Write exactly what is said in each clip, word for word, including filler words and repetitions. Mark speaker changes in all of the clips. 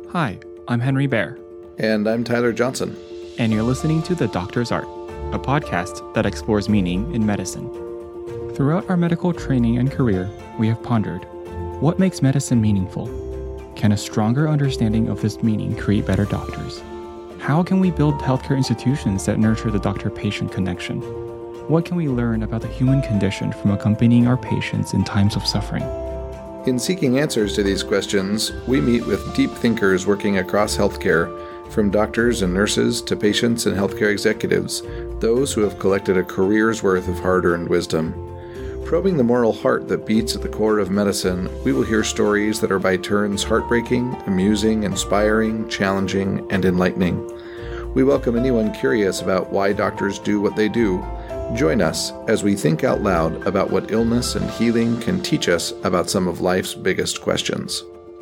Speaker 1: Hi, I'm Henry Bear.
Speaker 2: And I'm Tyler Johnson.
Speaker 1: And you're listening to The Doctor's Art, a podcast that explores meaning in medicine. Throughout our medical training and career, we have pondered, what makes medicine meaningful? Can a stronger understanding of this meaning create better doctors? How can we build healthcare institutions that nurture the doctor-patient connection? What can we learn about the human condition from accompanying our patients in times of suffering?
Speaker 2: In seeking answers to these questions, we meet with deep thinkers working across healthcare, from doctors and nurses to patients and healthcare executives, those who have collected a career's worth of hard-earned wisdom. Probing the moral heart that beats at the core of medicine, we will hear stories that are by turns heartbreaking, amusing, inspiring, challenging, and enlightening. We welcome anyone curious about why doctors do what they do. Join us as we think out loud about what illness and healing can teach us about some of life's biggest questions.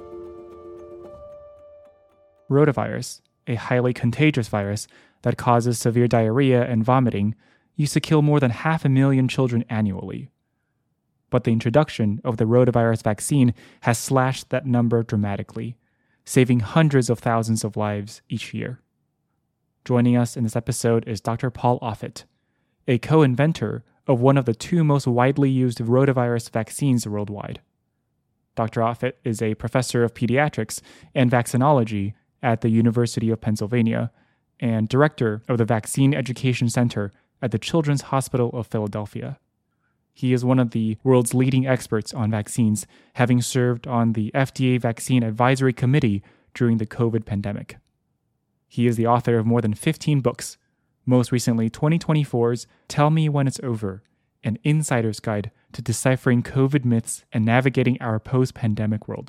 Speaker 1: Rotavirus, a highly contagious virus that causes severe diarrhea and vomiting, used to kill more than half a million children annually. But the introduction of the rotavirus vaccine has slashed that number dramatically, saving hundreds of thousands of lives each year. Joining us in this episode is Doctor Paul Offit, a co-inventor of one of the two most widely used rotavirus vaccines worldwide. Doctor Offit is a professor of pediatrics and vaccinology at the University of Pennsylvania and director of the Vaccine Education Center at the Children's Hospital of Philadelphia. He is one of the world's leading experts on vaccines, having served on the F D A Vaccine Advisory Committee during the COVID pandemic. He is the author of more than fifteen books, most recently twenty twenty-four's Tell Me When It's Over, an insider's guide to deciphering COVID myths and navigating our post-pandemic world.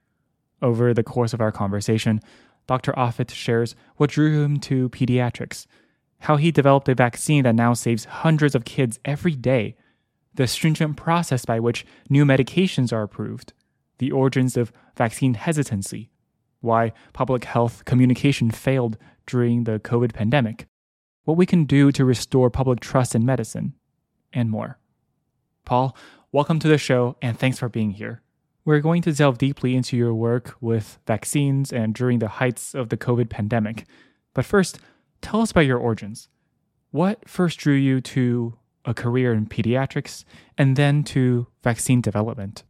Speaker 1: Over the course of our conversation, Doctor Offit shares what drew him to pediatrics, how he developed a vaccine that now saves hundreds of kids every day, the stringent process by which new medications are approved, the origins of vaccine hesitancy, why public health communication failed during the COVID pandemic, what we can do to restore public trust in medicine, and more. Paul, welcome to the show, and thanks for being here. We're going to delve deeply into your work with vaccines and during the heights of the COVID pandemic. But first, tell us about your origins. What first drew you to a career in pediatrics and then to vaccine development?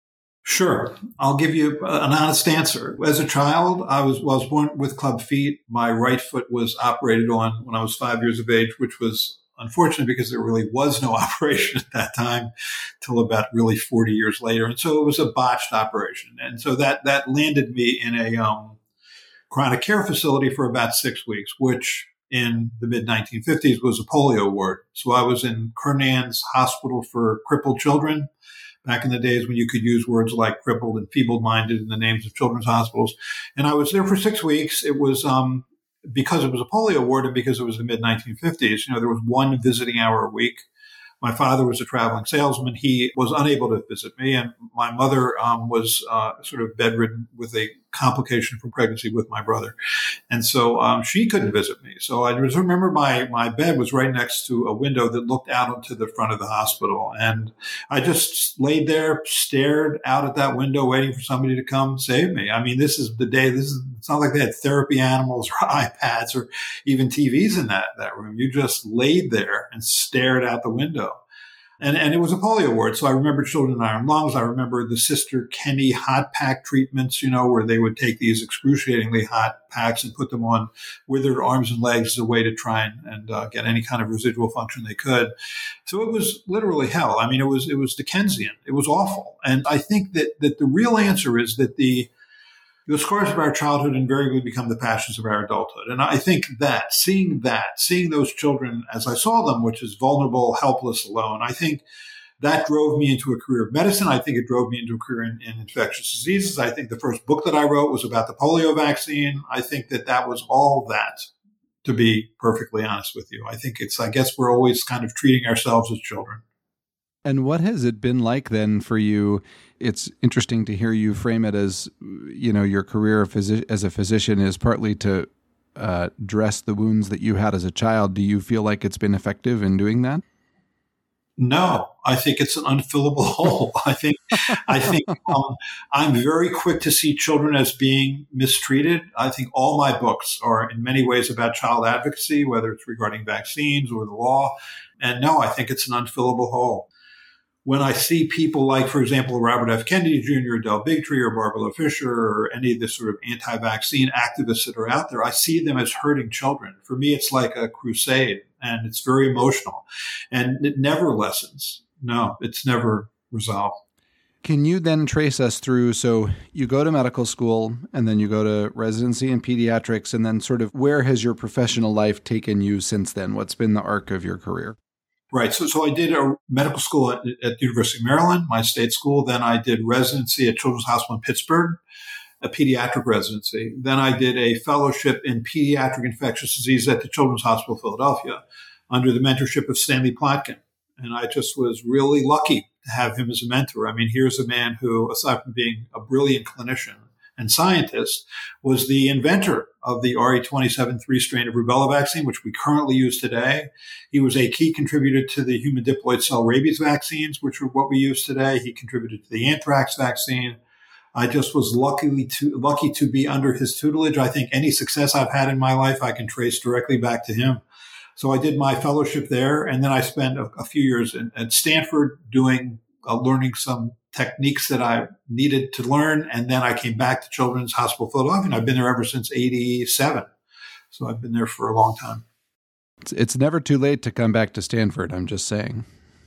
Speaker 3: Sure. I'll give you an honest answer. As a child, I was, was born with club feet. My right foot was operated on when I was five years of age, which was unfortunate because there really was no operation at that time till about really forty years later. And so it was a botched operation. And so that, that landed me in a um, chronic care facility for about six weeks, which in the mid nineteen fifties was a polio ward. So I was in Kernan's Hospital for Crippled Children, back in the days when you could use words like crippled and feeble-minded in the names of children's hospitals. And I was there for six weeks. It was um, because it was a polio ward and because it was the mid nineteen fifties. You know, there was one visiting hour a week. My father was a traveling salesman. He was unable to visit me. And my mother um, was uh, sort of bedridden with a complication from pregnancy with my brother. And so um, she couldn't visit me. So I just remember my, my bed was right next to a window that looked out onto the front of the hospital. And I just laid there, stared out at that window, waiting for somebody to come save me. I mean, this is the day, this is, it's not like they had therapy animals or iPads or even T Vs in that, that room. You just laid there and stared out the window. And, and it was a polio ward. So I remember children in iron lungs. I remember the Sister Kenny hot pack treatments, you know, where they would take these excruciatingly hot packs and put them on withered arms and legs as a way to try and, and uh, get any kind of residual function they could. So it was literally hell. I mean, it was, it was Dickensian. It was awful. And I think that, that the real answer is that the, the scars of our childhood invariably become the passions of our adulthood. And I think that, seeing that, seeing those children as I saw them, which is vulnerable, helpless, alone, I think that drove me into a career of medicine. I think it drove me into a career in, in infectious diseases. I think the first book that I wrote was about the polio vaccine. I think that that was all that, to be perfectly honest with you. I think it's, I guess we're always kind of treating ourselves as children.
Speaker 4: And what has it been like then for you? It's interesting to hear you frame it as, you know, your career as a physician is partly to uh, dress the wounds that you had as a child. Do you feel like it's been effective in doing that?
Speaker 3: No, I think it's an unfillable hole. I think, I think um, I'm very quick to see children as being mistreated. I think all my books are in many ways about child advocacy, whether it's regarding vaccines or the law. And no, I think it's an unfillable hole. When I see people like, for example, Robert F. Kennedy Junior, Del Bigtree, or Barbara Fisher, or any of the sort of anti-vaccine activists that are out there, I see them as hurting children. For me, it's like a crusade, and it's very emotional, and it never lessens. No, it's never resolved.
Speaker 4: Can you then trace us through, so you go to medical school, and then you go to residency in pediatrics, and then sort of where has your professional life taken you since then? What's been the arc of your career?
Speaker 3: Right. So, so I did a medical school at, at the University of Maryland, my state school. Then I did residency at Children's Hospital in Pittsburgh, a pediatric residency. Then I did a fellowship in pediatric infectious disease at the Children's Hospital of Philadelphia under the mentorship of Stanley Plotkin. And I just was really lucky to have him as a mentor. I mean, here's a man who, aside from being a brilliant clinician and scientist, was the inventor of the R E twenty-seven three strain of rubella vaccine, which we currently use today. He was a key contributor to the human diploid cell rabies vaccines, which are what we use today. He contributed to the anthrax vaccine. I just was lucky to, lucky to be under his tutelage. I think any success I've had in my life, I can trace directly back to him. So I did my fellowship there, and then I spent a, a few years in, at Stanford doing, uh, learning some techniques that I needed to learn. And then I came back to Children's Hospital of Philadelphia, and I've been there ever since eighty-seven. So I've been there for a long time.
Speaker 4: It's, it's never too late to come back to Stanford, I'm just saying.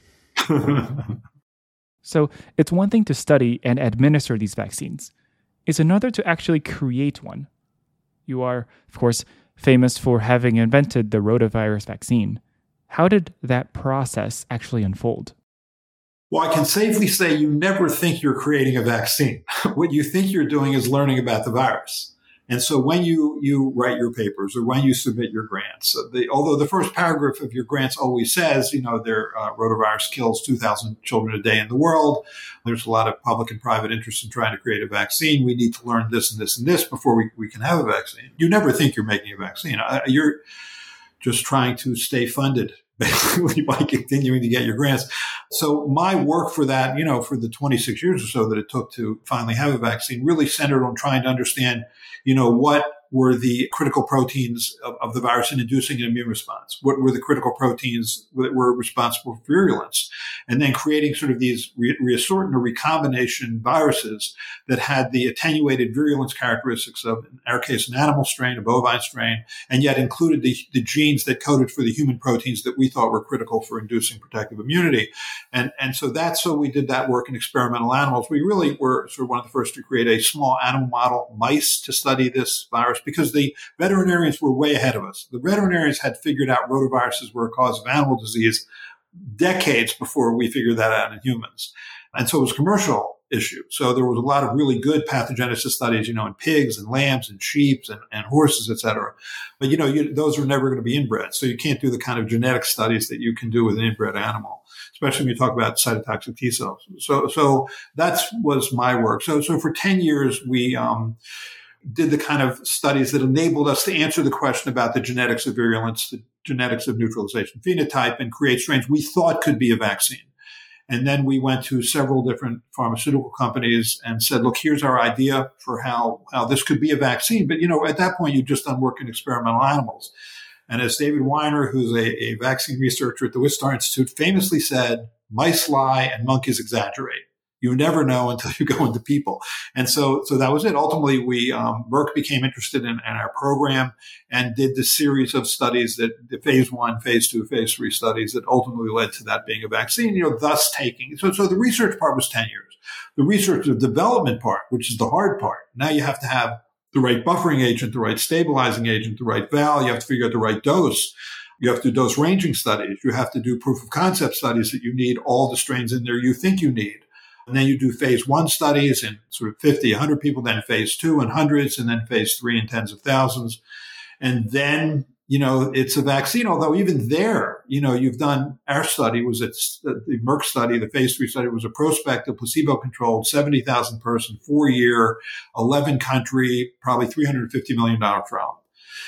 Speaker 1: So it's one thing to study and administer these vaccines. It's another to actually create one. You are, of course, famous for having invented the rotavirus vaccine. How did that process actually unfold?
Speaker 3: Well, I can safely say you never think you're creating a vaccine. What you think you're doing is learning about the virus. And so when you, you write your papers or when you submit your grants, the, although the first paragraph of your grants always says, you know, their uh, rotavirus kills two thousand children a day in the world. There's a lot of public and private interest in trying to create a vaccine. We need to learn this and this and this before we, we can have a vaccine. You never think you're making a vaccine. Uh, you're just trying to stay funded, basically, by continuing to get your grants. So my work for that, you know, for the twenty-six years or so that it took to finally have a vaccine really centered on trying to understand, you know, what were the critical proteins of, of the virus in inducing an immune response? What were the critical proteins that were responsible for virulence? And then creating sort of these re- reassortant or recombination viruses that had the attenuated virulence characteristics of, in our case, an animal strain, a bovine strain, and yet included the, the genes that coded for the human proteins that we thought were critical for inducing protective immunity. And, and so that's so we did that work in experimental animals. We really were sort of one of the first to create a small animal model, mice, to study this virus, because the veterinarians were way ahead of us. The veterinarians had figured out rotaviruses were a cause of animal disease decades before we figured that out in humans. And so it was a commercial issue. So there was a lot of really good pathogenesis studies, you know, in pigs and lambs and sheep and, and horses, et cetera. But, you know, you, those are never going to be inbred. So you can't do the kind of genetic studies that you can do with an inbred animal, especially when you talk about cytotoxic T cells. So, so that was my work. So, so for ten years, we, um, did the kind of studies that enabled us to answer the question about the genetics of virulence, the genetics of neutralization phenotype, and create strains we thought could be a vaccine. And then we went to several different pharmaceutical companies and said, look, here's our idea for how, how this could be a vaccine. But, you know, at that point, you've just done work in experimental animals. And as David Weiner, who's a, a vaccine researcher at the Wistar Institute, famously said, mice lie and monkeys exaggerate. You never know until you go into people. And so, so that was it. Ultimately, we, um, Merck became interested in, in our program and did this series of studies that the phase one, phase two, phase three studies that ultimately led to that being a vaccine, you know, thus taking. So, so the research part was ten years. The research, the development part, which is the hard part. Now you have to have the right buffering agent, the right stabilizing agent, the right val. You have to figure out the right dose. You have to do dose ranging studies. You have to do proof of concept studies that you need all the strains in there you think you need. And then you do phase one studies in sort of fifty, one hundred people, then phase two in hundreds, and then phase three in tens of thousands. And then, you know, it's a vaccine. Although even there, you know, you've done, our study was at the Merck study, the phase three study was a prospective, placebo-controlled, seventy thousand person, four year, eleven country, probably three hundred fifty million dollars trial.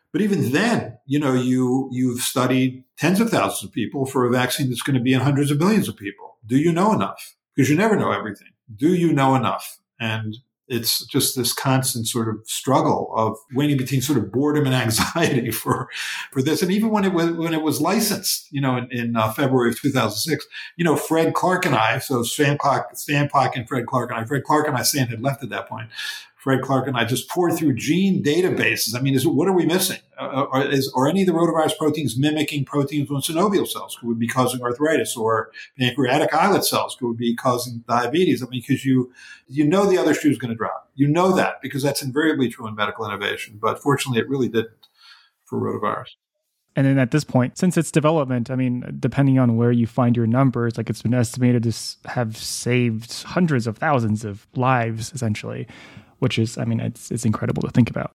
Speaker 3: But even then, you know, you, you've studied tens of thousands of people for a vaccine that's going to be in hundreds of millions of people. Do you know enough? Because you never know everything. Do you know enough? And it's just this constant sort of struggle of weighing between sort of boredom and anxiety for, for this. And even when it was, when it was licensed, you know, in, in uh, February of two thousand six, you know, Fred Clark and I, so Stan Clark, Stan Clark and Fred Clark and I, Fred Clark and I, Stan had left at that point. Fred Clark and I just poured through gene databases. I mean, is, what are we missing? Uh, are, is, are any of the rotavirus proteins mimicking proteins on synovial cells? Could be causing arthritis, or pancreatic islet cells could be causing diabetes. I mean, because you, you know the other shoe is going to drop. You know that because that's invariably true in medical innovation. But fortunately, it really didn't for rotavirus.
Speaker 1: And then at this point, since its development, I mean, depending on where you find your numbers, like it's been estimated to have saved hundreds of thousands of lives, essentially, which is, I mean, it's it's incredible to think about.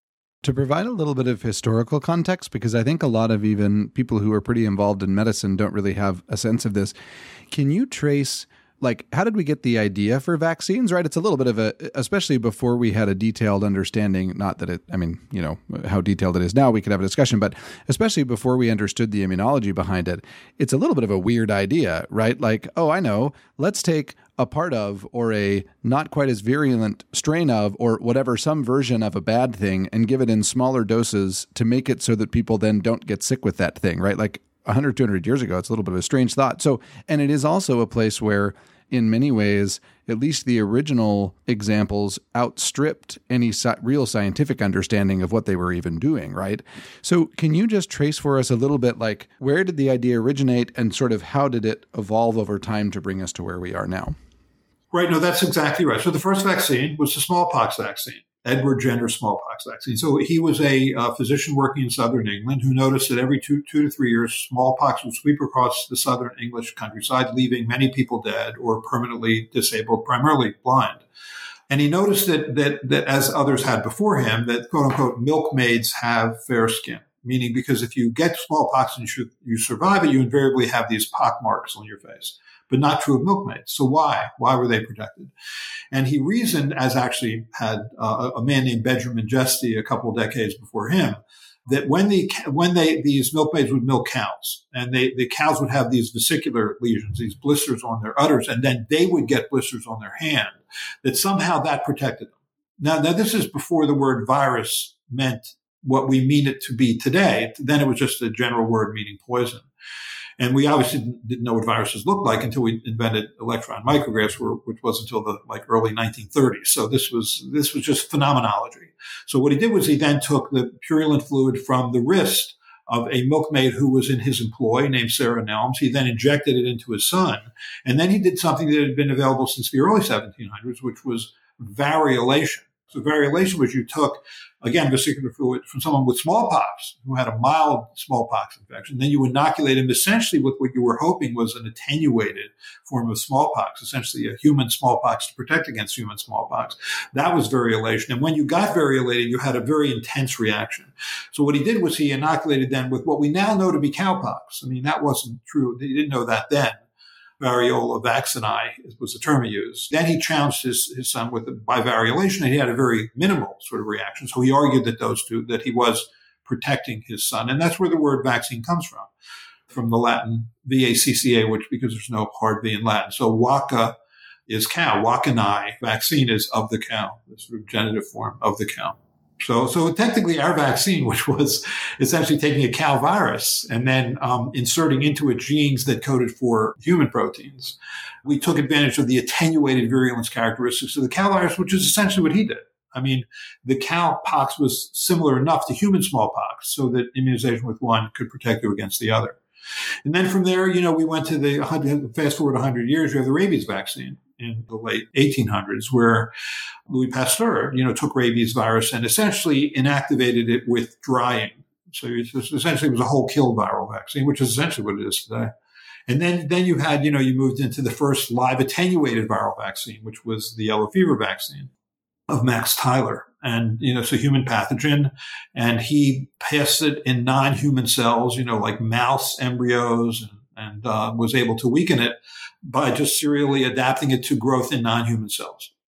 Speaker 4: To provide a little bit of historical context, because I think a lot of even people who are pretty involved in medicine don't really have a sense of this, can you trace, like, how did we get the idea for vaccines, right? It's a little bit of a, especially before we had a detailed understanding, not that it, I mean, you know, how detailed it is now, we could have a discussion, but especially before we understood the immunology behind it, it's a little bit of a weird idea, right? Like, oh, I know, let's take a part of, or a not quite as virulent strain of, or whatever, some version of a bad thing, and give it in smaller doses to make it so that people then don't get sick with that thing, right? Like one hundred, two hundred years ago, it's a little bit of a strange thought. So, and it is also a place where, in many ways, at least the original examples outstripped any si- real scientific understanding of what they were even doing, right? So can you just trace for us a little bit, like, where did the idea originate and sort of how did it evolve over time to bring us to where we are now?
Speaker 3: Right. No, that's exactly right. So the first vaccine was the smallpox vaccine, Edward Jenner smallpox vaccine. So he was a uh, physician working in southern England who noticed that every two, two to three years, smallpox would sweep across the southern English countryside, leaving many people dead or permanently disabled, primarily blind. And he noticed that, that, that as others had before him, that quote unquote milkmaids have fair skin. Meaning because if you get smallpox and you, you survive it, you invariably have these pock marks on your face. But not true of milkmaids. So why? Why were they protected? And he reasoned, as actually had uh, a man named Benjamin Jesty a couple of decades before him, that when the when they these milkmaids would milk cows, and they the cows would have these vesicular lesions, these blisters on their udders, and then they would get blisters on their hand, that somehow that protected them. Now, now this is before the word virus meant what we mean it to be today. Then it was just a general word meaning poison. And we obviously didn't know what viruses looked like until we invented electron micrographs, which was until the like early nineteen thirties. So this was this was just phenomenology. So what he did was he then took the purulent fluid from the wrist of a milkmaid who was in his employ named Sarah Nelms. He then injected it into his son. And then he did something that had been available since the early seventeen hundreds, which was variolation. So variolation was you took, again, vesicular fluid from someone with smallpox who had a mild smallpox infection. Then you inoculate him essentially with what you were hoping was an attenuated form of smallpox, essentially a human smallpox to protect against human smallpox. That was variolation. And when you got variolated, you had a very intense reaction. So what he did was he inoculated them with what we now know to be cowpox. I mean, that wasn't true. He didn't know that then. Variola vaccinae was the term he used. Then he challenged his, his son with by variolation, and he had a very minimal sort of reaction. So he argued that those two, that he was protecting his son. And that's where the word vaccine comes from, from the Latin V A C C A, which because there's no hard V in Latin. So vacca is cow, vacinae. Vaccine is of the cow, the sort of genitive form of the cow. So, so technically our vaccine, which was essentially taking a cow virus and then um, inserting into it genes that coded for human proteins, we took advantage of the attenuated virulence characteristics of the cow virus, which is essentially what he did. I mean, the cow pox was similar enough to human smallpox so that immunization with one could protect you against the other. And then from there, you know, we went to the, fast forward one hundred years, we have the rabies vaccine in the late eighteen hundreds, where Louis Pasteur, you know, took rabies virus and essentially inactivated it with drying. So it was essentially it was a whole kill viral vaccine, which is essentially what it is today. And then, then you had, you know, you moved into the first live attenuated viral vaccine, which was the yellow fever vaccine of Max Tyler. And, you know, it's a human pathogen, and he passed it in non-human cells, you know, like mouse embryos, and, and uh, was able to weaken it by just serially adapting it to growth in non-human cells.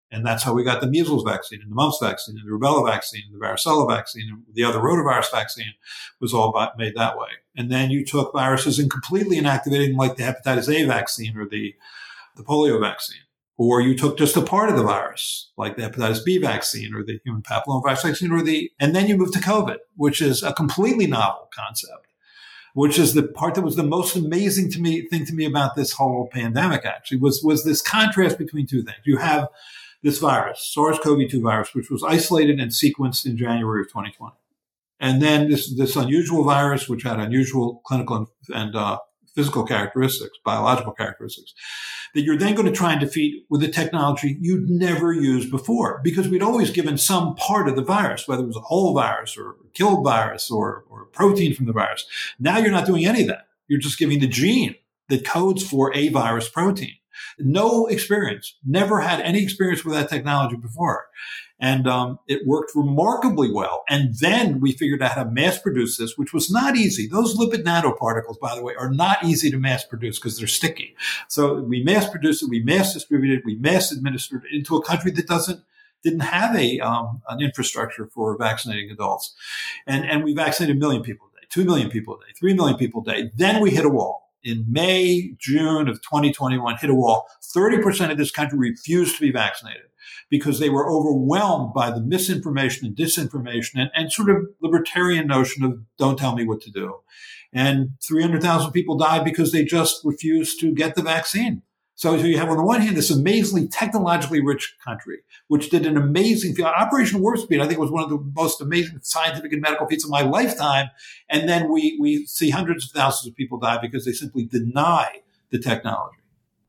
Speaker 3: And that's how we got the measles vaccine and the mumps vaccine and the rubella vaccine and the varicella vaccine and the other rotavirus vaccine was all made that way. And then you took viruses and completely inactivated them like the hepatitis A vaccine or the, the polio vaccine. Or you took just a part of the virus, like the hepatitis B vaccine or the human papillomavirus vaccine, or the, and then you move to COVID, which is a completely novel concept, which is the part that was the most amazing to me thing to me about this whole pandemic. Actually, was was this contrast between two things. You have this virus, SARS-C o V two virus, which was isolated and sequenced in January of twenty twenty, and then this this unusual virus, which had unusual clinical and, and uh, physical characteristics, biological characteristics, that you're then going to try and defeat with a technology you'd never used before, because we'd always given some part of the virus, whether it was a whole virus or a killed virus or, or a protein from the virus. Now you're not doing any of that. You're just giving the gene that codes for a virus protein. No experience, never had any experience with that technology before. And um, it worked remarkably well. And then we figured out how to mass produce this, which was not easy. Those lipid nanoparticles, by the way, are not easy to mass produce because they're sticky. So we mass produced it, we mass distributed it, we mass administered it into a country that doesn't didn't have a um, an infrastructure for vaccinating adults. And, and we vaccinated a million people a day, two million people a day, three million people a day. Then we hit a wall. In May, June of twenty twenty-one, hit a wall. thirty percent of this country refused to be vaccinated because they were overwhelmed by the misinformation and disinformation and, and sort of libertarian notion of don't tell me what to do. And three hundred thousand people died because they just refused to get the vaccine. So, so you have, on the one hand, this amazingly technologically rich country, which did an amazing feat. Operation Warp Speed, I think, was one of the most amazing scientific and medical feats of my lifetime. And then we, we see hundreds of thousands of people die because they simply deny the technology.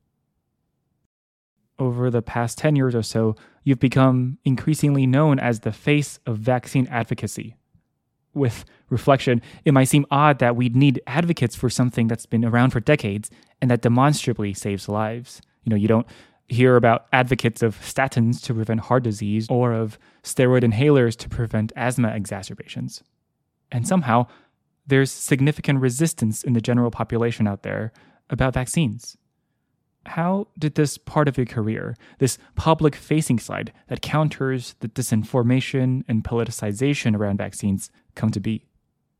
Speaker 1: Over the past ten years or so, you've become increasingly known as the face of vaccine advocacy. With reflection, it might seem odd that we'd need advocates for something that's been around for decades and that demonstrably saves lives. You know, you don't hear about advocates of statins to prevent heart disease or of steroid inhalers to prevent asthma exacerbations. And somehow, there's significant resistance in the general population out there about vaccines. How did this part of your career, this public-facing side that counters the disinformation and politicization around vaccines, come to be?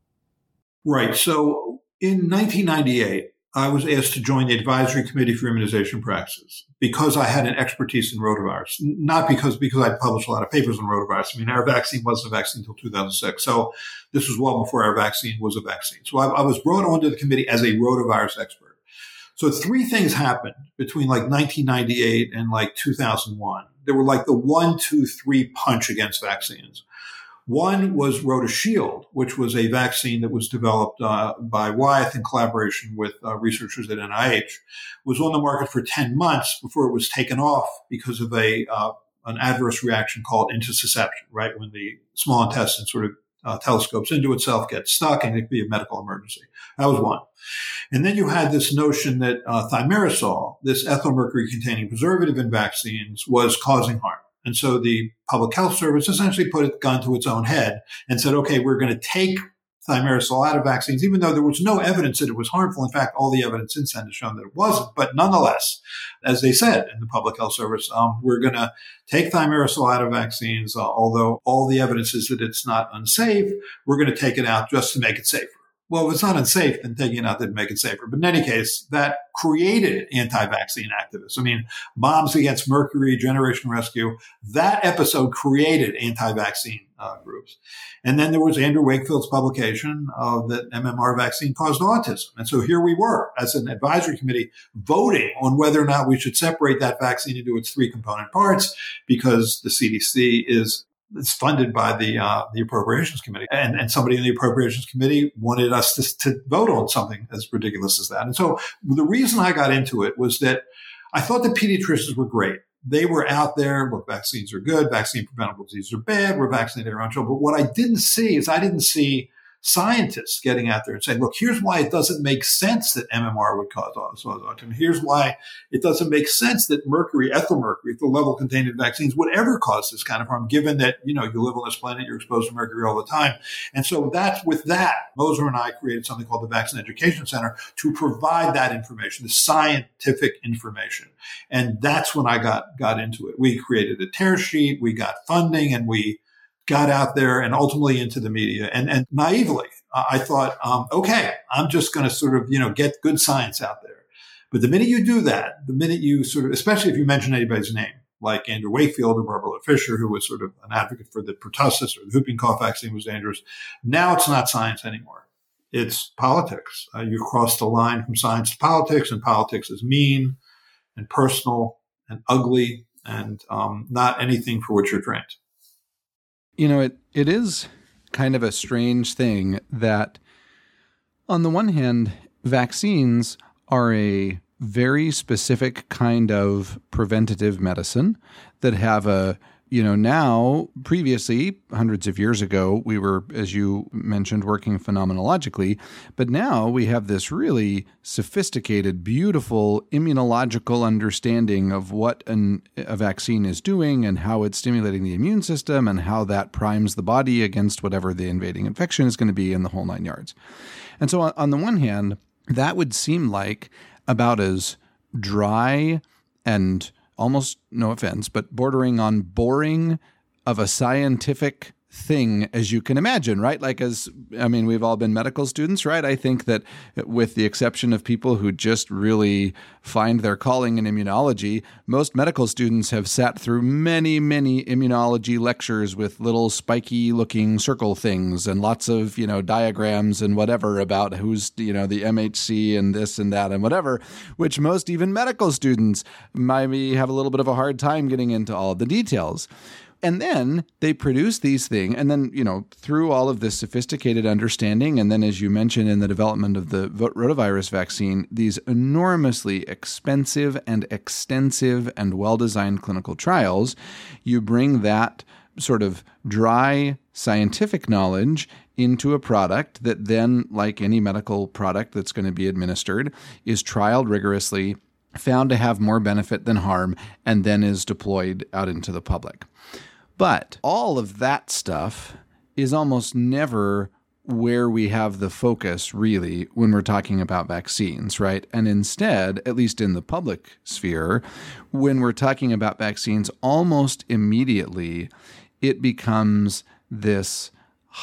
Speaker 3: Right. So in nineteen ninety-eight, I was asked to join the Advisory Committee for Immunization Practices because I had an expertise in rotavirus, not because because I published a lot of papers on rotavirus. I mean, our vaccine wasn't a vaccine until two thousand six. So this was well before our vaccine was a vaccine. So I, I was brought onto the committee as a rotavirus expert. So three things happened between like nineteen ninety-eight and like two thousand one. There were like the one, two, three punch against vaccines. One was RotaShield, which was a vaccine that was developed uh, by Wyeth in collaboration with uh, researchers at N I H. It was on the market for ten months before it was taken off because of a uh, an adverse reaction called intussusception, right? When the small intestine sort of uh, telescopes into itself, gets stuck, and it could be a medical emergency. That was one. And then you had this notion that uh, thimerosal, this ethylmercury-containing preservative in vaccines, was causing harm. And so the Public Health Service essentially put a gun to its own head and said, okay, we're going to take thimerosal out of vaccines, even though there was no evidence that it was harmful. In fact, all the evidence since then has shown that it wasn't. But nonetheless, as they said in the Public Health Service, um, we're going to take thimerosal out of vaccines, uh, although all the evidence is that it's not unsafe. We're going to take it out just to make it safer. Well, if it's not unsafe, then taking it out didn't make it safer. But in any case, that created anti-vaccine activists. I mean, Moms Against Mercury, Generation Rescue, that episode created anti-vaccine uh, groups. And then there was Andrew Wakefield's publication uh, that M M R vaccine caused autism. And so here we were as an advisory committee voting on whether or not we should separate that vaccine into its three component parts because the C D C is It's funded by the uh, the Appropriations Committee. And, and somebody in the Appropriations Committee wanted us to, to vote on something as ridiculous as that. And so the reason I got into it was that I thought the pediatricians were great. They were out there, look, vaccines are good, vaccine preventable diseases are bad, we're vaccinating our own children. But what I didn't see is I didn't see scientists getting out there and saying, look, here's why it doesn't make sense that M M R would cause autism. Here's why it doesn't make sense that mercury, ethyl mercury, the level contained in vaccines would ever cause this kind of harm, given that, you know, you live on this planet, you're exposed to mercury all the time. And so that's with that, Moser and I created something called the Vaccine Education Center to provide that information, the scientific information. And that's when I got, got into it. We created a tear sheet, we got funding, and we got out there and ultimately into the media. And, and naively, uh, I thought, um, okay, I'm just going to sort of, you know, get good science out there. But the minute you do that, the minute you sort of, especially if you mention anybody's name, like Andrew Wakefield or Barbara Fisher, who was sort of an advocate for the pertussis or the whooping cough vaccine was dangerous, now it's not science anymore. It's politics. Uh, you've crossed the line from science to politics, and politics is mean and personal and ugly and um, not anything for which you're trained.
Speaker 4: You know, it it is kind of a strange thing that, on the one hand, vaccines are a very specific kind of preventative medicine that have a, you know, now, previously, hundreds of years ago, we were, as you mentioned, working phenomenologically, but now we have this really sophisticated, beautiful immunological understanding of what an, a vaccine is doing and how it's stimulating the immune system and how that primes the body against whatever the invading infection is going to be in the whole nine yards. And so on, on the one hand, that would seem like about as dry and almost, no offense, but bordering on boring of a scientific thing as you can imagine, right? Like as, I mean, we've all been medical students, right? I think that with the exception of people who just really find their calling in immunology, most medical students have sat through many, many immunology lectures with little spiky looking circle things and lots of, you know, diagrams and whatever about who's, you know, the M H C and this and that and whatever, which most even medical students maybe have a little bit of a hard time getting into all of the details. And then they produce these things, and then, you know, through all of this sophisticated understanding, and then, as you mentioned in the development of the rotavirus vaccine, these enormously expensive and extensive and well-designed clinical trials, you bring that sort of dry scientific knowledge into a product that then, like any medical product that's going to be administered, is trialed rigorously, found to have more benefit than harm, and then is deployed out into the public. But all of that stuff is almost never where we have the focus, really, when we're talking about vaccines, right? And instead, at least in the public sphere, when we're talking about vaccines, almost immediately it becomes this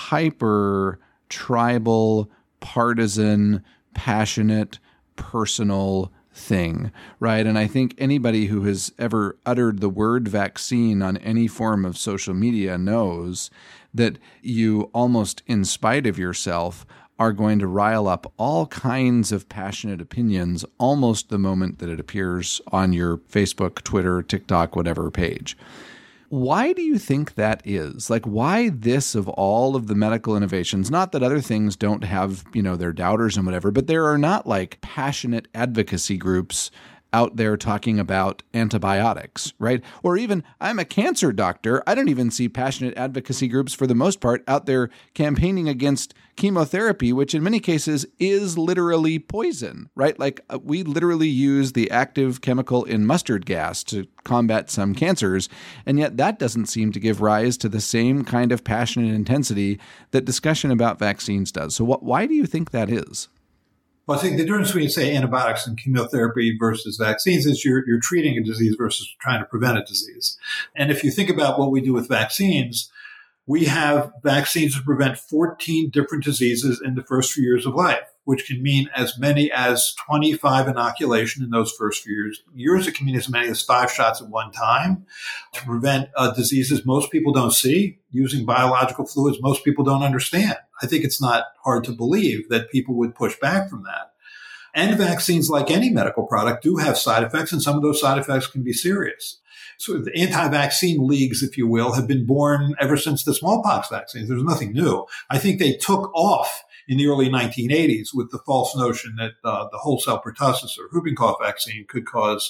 Speaker 4: hyper tribal, partisan, passionate, personal thing, right? And I think anybody who has ever uttered the word vaccine on any form of social media knows that you almost in spite of yourself are going to rile up all kinds of passionate opinions almost the moment that it appears on your Facebook, Twitter, TikTok, whatever page. Why do you think that is? Like, why this of all of the medical innovations? Not that other things don't have, you know, their doubters and whatever, but there are not like passionate advocacy groups out there talking about antibiotics, right? Or even, I'm a cancer doctor. I don't even see passionate advocacy groups for the most part out there campaigning against chemotherapy, which in many cases is literally poison, right? Like uh, we literally use the active chemical in mustard gas to combat some cancers. And yet that doesn't seem to give rise to the same kind of passionate intensity that discussion about vaccines does. So what, why do you think that is?
Speaker 3: Well, I think the difference between, say, antibiotics and chemotherapy versus vaccines is you're, you're treating a disease versus trying to prevent a disease. And if you think about what we do with vaccines, we have vaccines to prevent fourteen different diseases in the first few years of life, which can mean as many as twenty-five inoculation in those first few years. Years, it can mean as many as five shots at one time to prevent uh, diseases most people don't see, using biological fluids most people don't understand. I think it's not hard to believe that people would push back from that. And vaccines, like any medical product, do have side effects, and some of those side effects can be serious. So the anti-vaccine leagues, if you will, have been born ever since the smallpox vaccines. There's nothing new. I think they took off in the early nineteen eighties with the false notion that uh, the whole cell pertussis or whooping cough vaccine could cause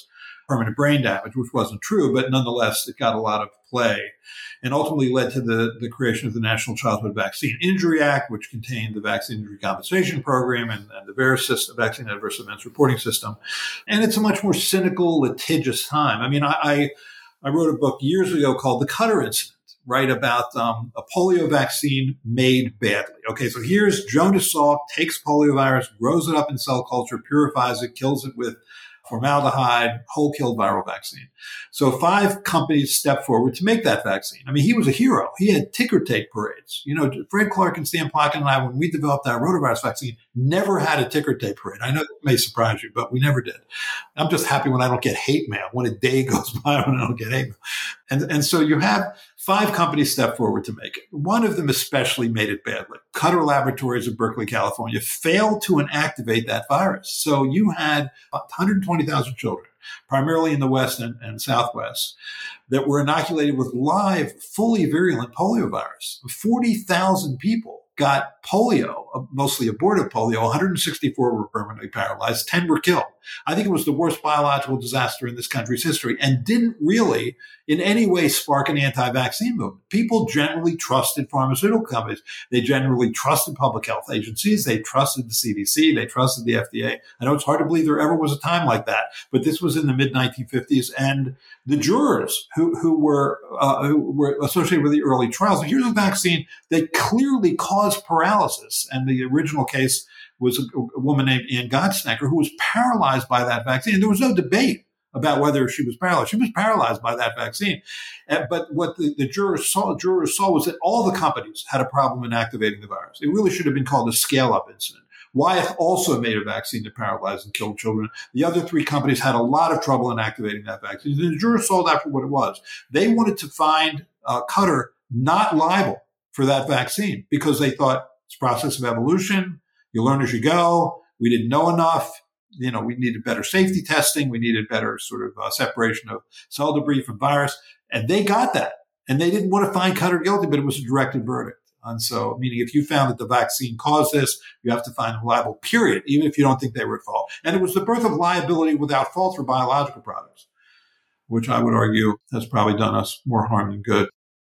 Speaker 3: permanent brain damage, which wasn't true, but nonetheless, it got a lot of play and ultimately led to the, the creation of the National Childhood Vaccine Injury Act, which contained the Vaccine Injury Compensation Program and, and the V A E R S system, Vaccine Adverse Events Reporting System. And it's a much more cynical, litigious time. I mean, I, I, I wrote a book years ago called The Cutter Incident, right, about um, a polio vaccine made badly. Okay, so here's Jonas Salk takes poliovirus, grows it up in cell culture, purifies it, kills it with formaldehyde, whole killed viral vaccine. So five companies stepped forward to make that vaccine. I mean, he was a hero. He had ticker tape parades. You know, Fred Clark and Stan Plotkin and I, when we developed our rotavirus vaccine, never had a ticker tape parade. I know it may surprise you, but we never did. I'm just happy when I don't get hate mail, when a day goes by when I don't get hate mail. And, and so you have five companies step forward to make it. One of them especially made it badly. Cutter Laboratories of Berkeley, California, failed to inactivate that virus. So you had one hundred twenty thousand children, primarily in the West and, and Southwest, that were inoculated with live, fully virulent poliovirus. forty thousand people got polio, mostly abortive polio. one hundred sixty-four were permanently paralyzed. ten were killed. I think it was the worst biological disaster in this country's history and didn't really in any way spark an anti-vaccine movement. People generally trusted pharmaceutical companies. They generally trusted public health agencies. They trusted the C D C. They trusted the F D A. I know it's hard to believe there ever was a time like that, but this was in the mid nineteen fifties. And the jurors who, who were uh, who were associated with the early trials, here's a vaccine that clearly caused paralysis. And the original case was a, a woman named Ann Godsnacker who was paralyzed by that vaccine. And there was no debate about whether she was paralyzed. She was paralyzed by that vaccine. Uh, but what the, the jurors saw, jurors saw was that all the companies had a problem in activating the virus. It really should have been called a scale-up incident. Wyeth also made a vaccine that paralyzed and killed children. The other three companies had a lot of trouble in activating that vaccine. And the jurors saw that for what it was. They wanted to find uh, Cutter not liable for that vaccine because they thought it's a process of evolution. You learn as you go. We didn't know enough. You know, we needed better safety testing. We needed better sort of uh, separation of cell debris from virus. And they got that. And they didn't want to find Cutter guilty, but it was a directed verdict. And so, meaning if you found that the vaccine caused this, you have to find them liable, period, even if you don't think they were at fault. And it was the birth of liability without fault for biological products, which I would argue has probably done us more harm than good.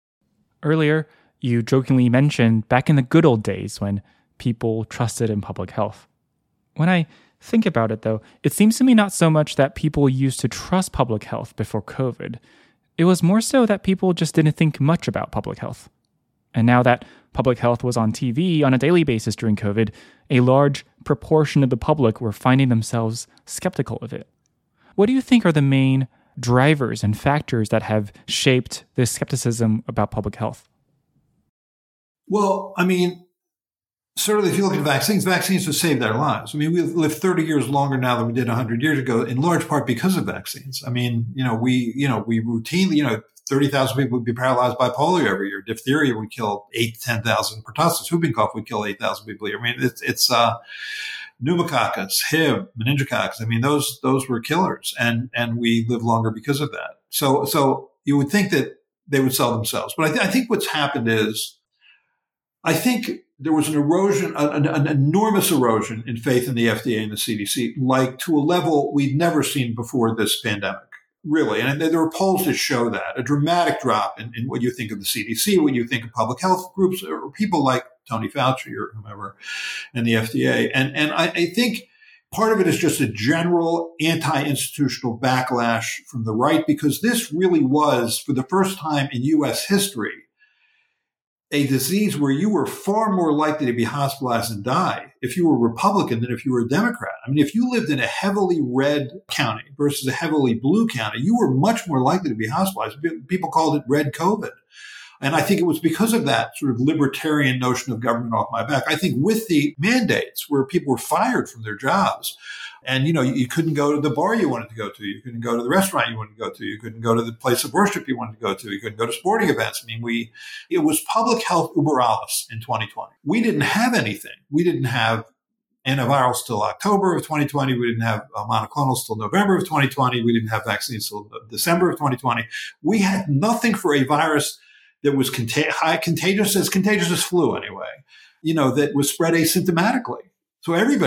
Speaker 1: Earlier, you jokingly mentioned back in the good old days when people trusted in public health. When I think about it, though, it seems to me not so much that people used to trust public health before COVID. It was more so that people just didn't think much about public health. And now that public health was on T V on a daily basis during COVID, a large proportion of the public were finding themselves skeptical of it. What do you think are the main drivers and factors that have shaped this skepticism about public health?
Speaker 3: Well, I mean, certainly if you look at vaccines, vaccines have saved our lives. I mean, we live thirty years longer now than we did one hundred years ago, in large part because of vaccines. I mean, you know, we, you know, we routinely, you know, thirty thousand people would be paralyzed by polio every year. Diphtheria would kill eight to ten thousand. Pertussis, whooping cough would kill eight thousand people a year. I mean, it's, it's, uh, pneumococcus, H I V, meningococcus. I mean, those, those were killers and, and we live longer because of that. So, so you would think that they would sell themselves. But I, th- I think what's happened is, I think there was an erosion, an, an enormous erosion in faith in the F D A and the C D C, like to a level we'd never seen before this pandemic, really. And there are polls that show that, a dramatic drop in, in what you think of the C D C, what you think of public health groups, or people like Tony Fauci or whomever, and the F D A. And, and I, I think part of it is just a general anti-institutional backlash from the right, because this really was, for the first time in U S history, a disease where you were far more likely to be hospitalized and die if you were a Republican than if you were a Democrat. I mean, if you lived in a heavily red county versus a heavily blue county, you were much more likely to be hospitalized. People called it red COVID. And I think it was because of that sort of libertarian notion of government off my back. I think with the mandates where people were fired from their jobs, and, you know, you couldn't go to the bar you wanted to go to. You couldn't go to the restaurant you wanted to go to. You couldn't go to the place of worship you wanted to go to. You couldn't go to sporting events. I mean, we, it was public health uber alles in twenty twenty. We didn't have anything. We didn't have antivirals till October of twenty twenty. We didn't have uh, monoclonals till November of twenty twenty. We didn't have vaccines till December of twenty twenty. We had nothing for a virus that was contag- high contagious, as contagious as flu anyway, you know, that was spread asymptomatically. So everybody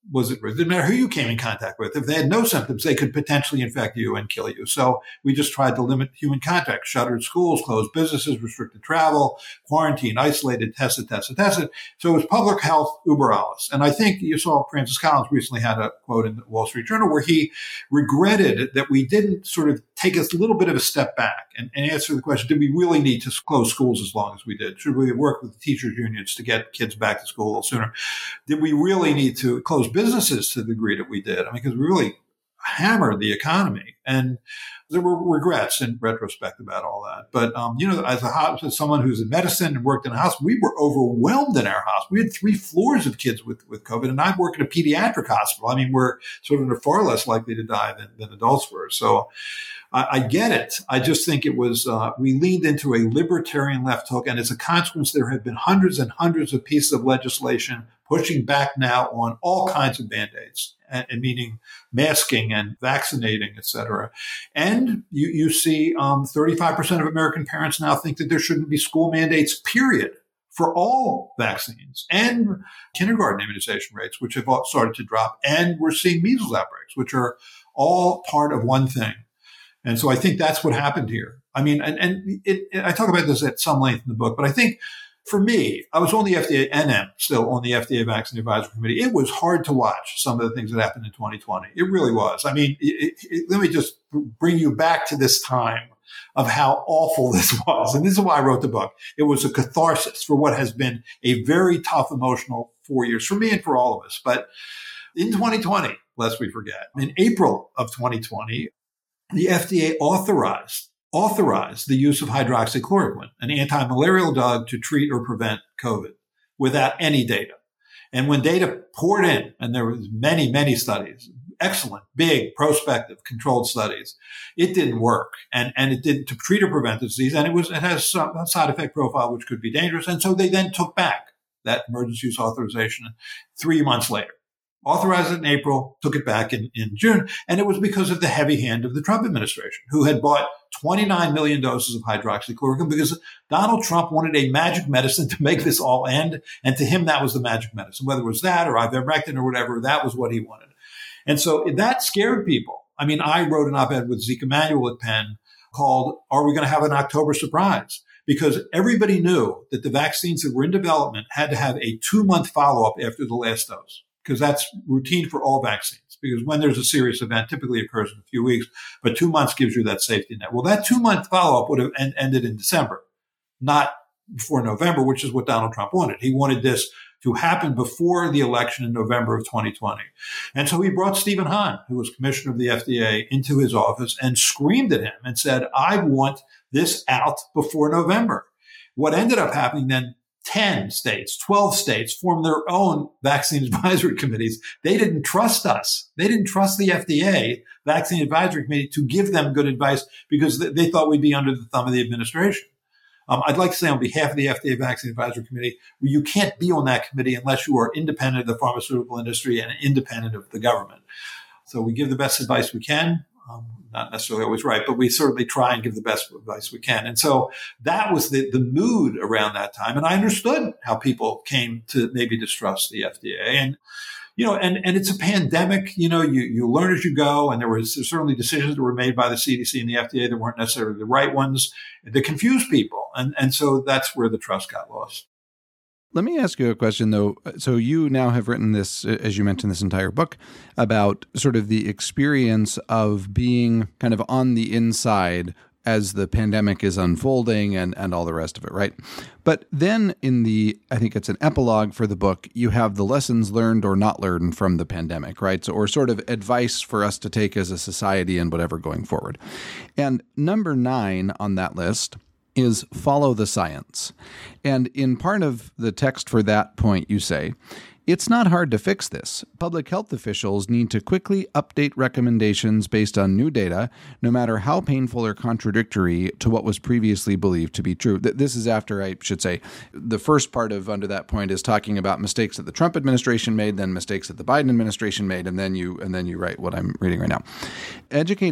Speaker 3: was at risk. It didn't matter who you came in contact with. If they had no symptoms, they could potentially infect you and kill you. So we just tried to limit human contact, shuttered schools, closed businesses, restricted travel, quarantine, isolated, tested, tested, tested. So it was public health uber alles. And I think you saw Francis Collins recently had a quote in the Wall Street Journal where he regretted that we didn't sort of take a little bit of a step back and, and answer the question, did we really need to close schools as long as we did? Should we have worked with the teachers unions to get kids back to school a little sooner? Did we really need to close businesses to the degree that we did? I mean, because we really hammered the economy. And there were regrets in retrospect about all that. But, um, you know, as a as someone who's in medicine and worked in a hospital, we were overwhelmed in our hospital. We had three floors of kids with, with COVID, and I work in a pediatric hospital. I mean, we're sort of far less likely to die than, than adults were. So I, I get it. I just think it was, uh, we leaned into a libertarian left hook. And as a consequence, there have been hundreds and hundreds of pieces of legislation pushing back now on all kinds of Band-Aids, and, and meaning masking and vaccinating, et cetera. And you, you see um, thirty-five percent of American parents now think that there shouldn't be school mandates, period, for all vaccines, and kindergarten immunization rates, which have started to drop. And we're seeing measles outbreaks, which are all part of one thing. And so I think that's what happened here. I mean, and, and it, it, I talk about this at some length in the book, but I think for me, I was on the F D A, and am still on the F D A Vaccine Advisory Committee. It was hard to watch some of the things that happened in twenty twenty. It really was. I mean, it, it, let me just bring you back to this time of how awful this was. And this is why I wrote the book. It was a catharsis for what has been a very tough emotional four years for me and for all of us. But in twenty twenty, lest we forget, in April of twenty twenty, the F D A authorized authorized the use of hydroxychloroquine, an anti-malarial drug to treat or prevent COVID, without any data. And when data poured in, and there was many, many studies, excellent, big, prospective, controlled studies, it didn't work. And, and it didn't to treat or prevent the disease. And it was, it has some side effect profile, which could be dangerous. And so they then took back that emergency use authorization three months later. Authorized it in April, took it back in, in June. And it was because of the heavy hand of the Trump administration, who had bought twenty-nine million doses of hydroxychloroquine because Donald Trump wanted a magic medicine to make this all end. And to him, that was the magic medicine. Whether it was that or ivermectin or whatever, that was what he wanted. And so that scared people. I mean, I wrote an op-ed with Zeke Emanuel at Penn called, "Are we going to have an October surprise?" Because everybody knew that the vaccines that were in development had to have a two-month follow-up after the last dose, because that's routine for all vaccines. Because when there's a serious event, typically occurs in a few weeks, but two months gives you that safety net. Well, that two-month follow-up would have en- ended in December, not before November, which is what Donald Trump wanted. He wanted this to happen before the election in November of twenty twenty. And so he brought Stephen Hahn, who was commissioner of the F D A, into his office and screamed at him and said, "I want this out before November." What ended up happening then, ten states, twelve states formed their own vaccine advisory committees. They didn't trust us. They didn't trust the F D A Vaccine Advisory Committee to give them good advice because they thought we'd be under the thumb of the administration. Um, I'd like to say on behalf of the F D A Vaccine Advisory Committee, well, you can't be on that committee unless you are independent of the pharmaceutical industry and independent of the government. So we give the best advice we can. Um, not necessarily always right, but we certainly try and give the best advice we can. And so that was the, the mood around that time. And I understood how people came to maybe distrust the F D A. And, you know, and, and it's a pandemic, you know, you, you learn as you go. And there was there's certainly decisions that were made by the C D C and the F D A that weren't necessarily the right ones that confused people. And, and so that's where the trust got lost.
Speaker 4: Let me ask you a question, though. So you now have written this, as you mentioned, this entire book about sort of the experience of being kind of on the inside as the pandemic is unfolding and, and all the rest of it, right? But then in the, I think it's an epilogue for the book, you have the lessons learned or not learned from the pandemic, right? So, or sort of advice for us to take as a society and whatever going forward. And number nine on that list is follow the science. And in part of the text for that point, you say, it's not hard to fix this. Public health officials need to quickly update recommendations based on new data, no matter how painful or contradictory to what was previously believed to be true. This is after, I should say, the first part of under that point is talking about mistakes that the Trump administration made, then mistakes that the Biden administration made, and then you and then you write what I'm reading right now. Educate about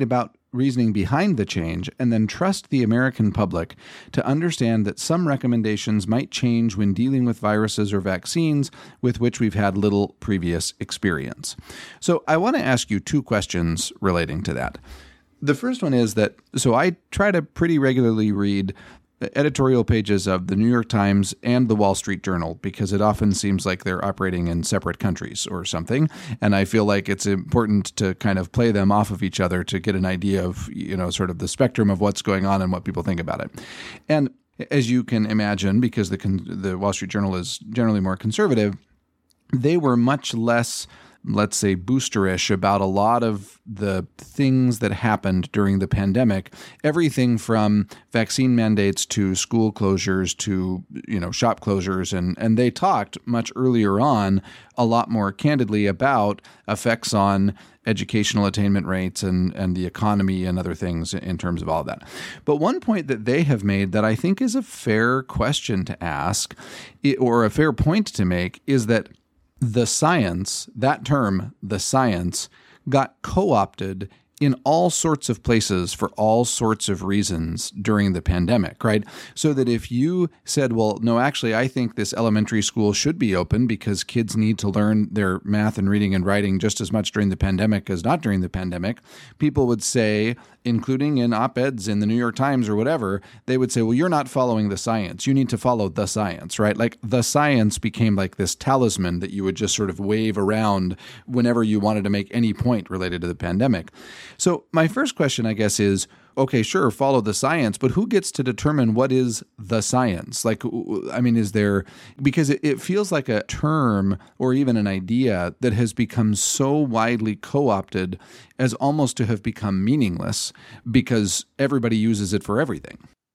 Speaker 4: reasoning behind the change, and then trust the American public to understand that some recommendations might change when dealing with viruses or vaccines with which we've had little previous experience. So I want to ask you two questions relating to that. The first one is that, so I try to pretty regularly read editorial pages of the New York Times and the Wall Street Journal, because it often seems like they're operating in separate countries or something. And I feel like it's important to kind of play them off of each other to get an idea of, you know, sort of the spectrum of what's going on and what people think about it. And as you can imagine, because the the Wall Street Journal is generally more conservative, they were much less, let's say, boosterish about a lot of the things that happened during the pandemic, everything from vaccine mandates to school closures to, you know, shop closures. And, and they talked much earlier on a lot more candidly about effects on educational attainment rates and, and the economy and other things in terms of all of that. But one point that they have made that I think is a fair question to ask, or a fair point to make, is that the science, that term, the science, got co-opted in all sorts of places for all sorts of reasons during the pandemic, right? So that if you said, well, no, actually, I think this elementary school should be open because kids need to learn their math and reading and writing just as much during the pandemic as not during the pandemic, people would say, including in op-eds in the New York Times or whatever, they would say, well, you're not following the science. You need to follow the science, right? Like the science became like this talisman that you would just sort of wave around whenever you wanted to make any point related to the pandemic. So my first question, I guess, is, okay, sure, follow the science, but who gets to determine what is the science? Like, I mean, is there, because it, it feels like a term or even an idea that has become so widely co-opted as almost to have become meaningless because everybody uses it for everything.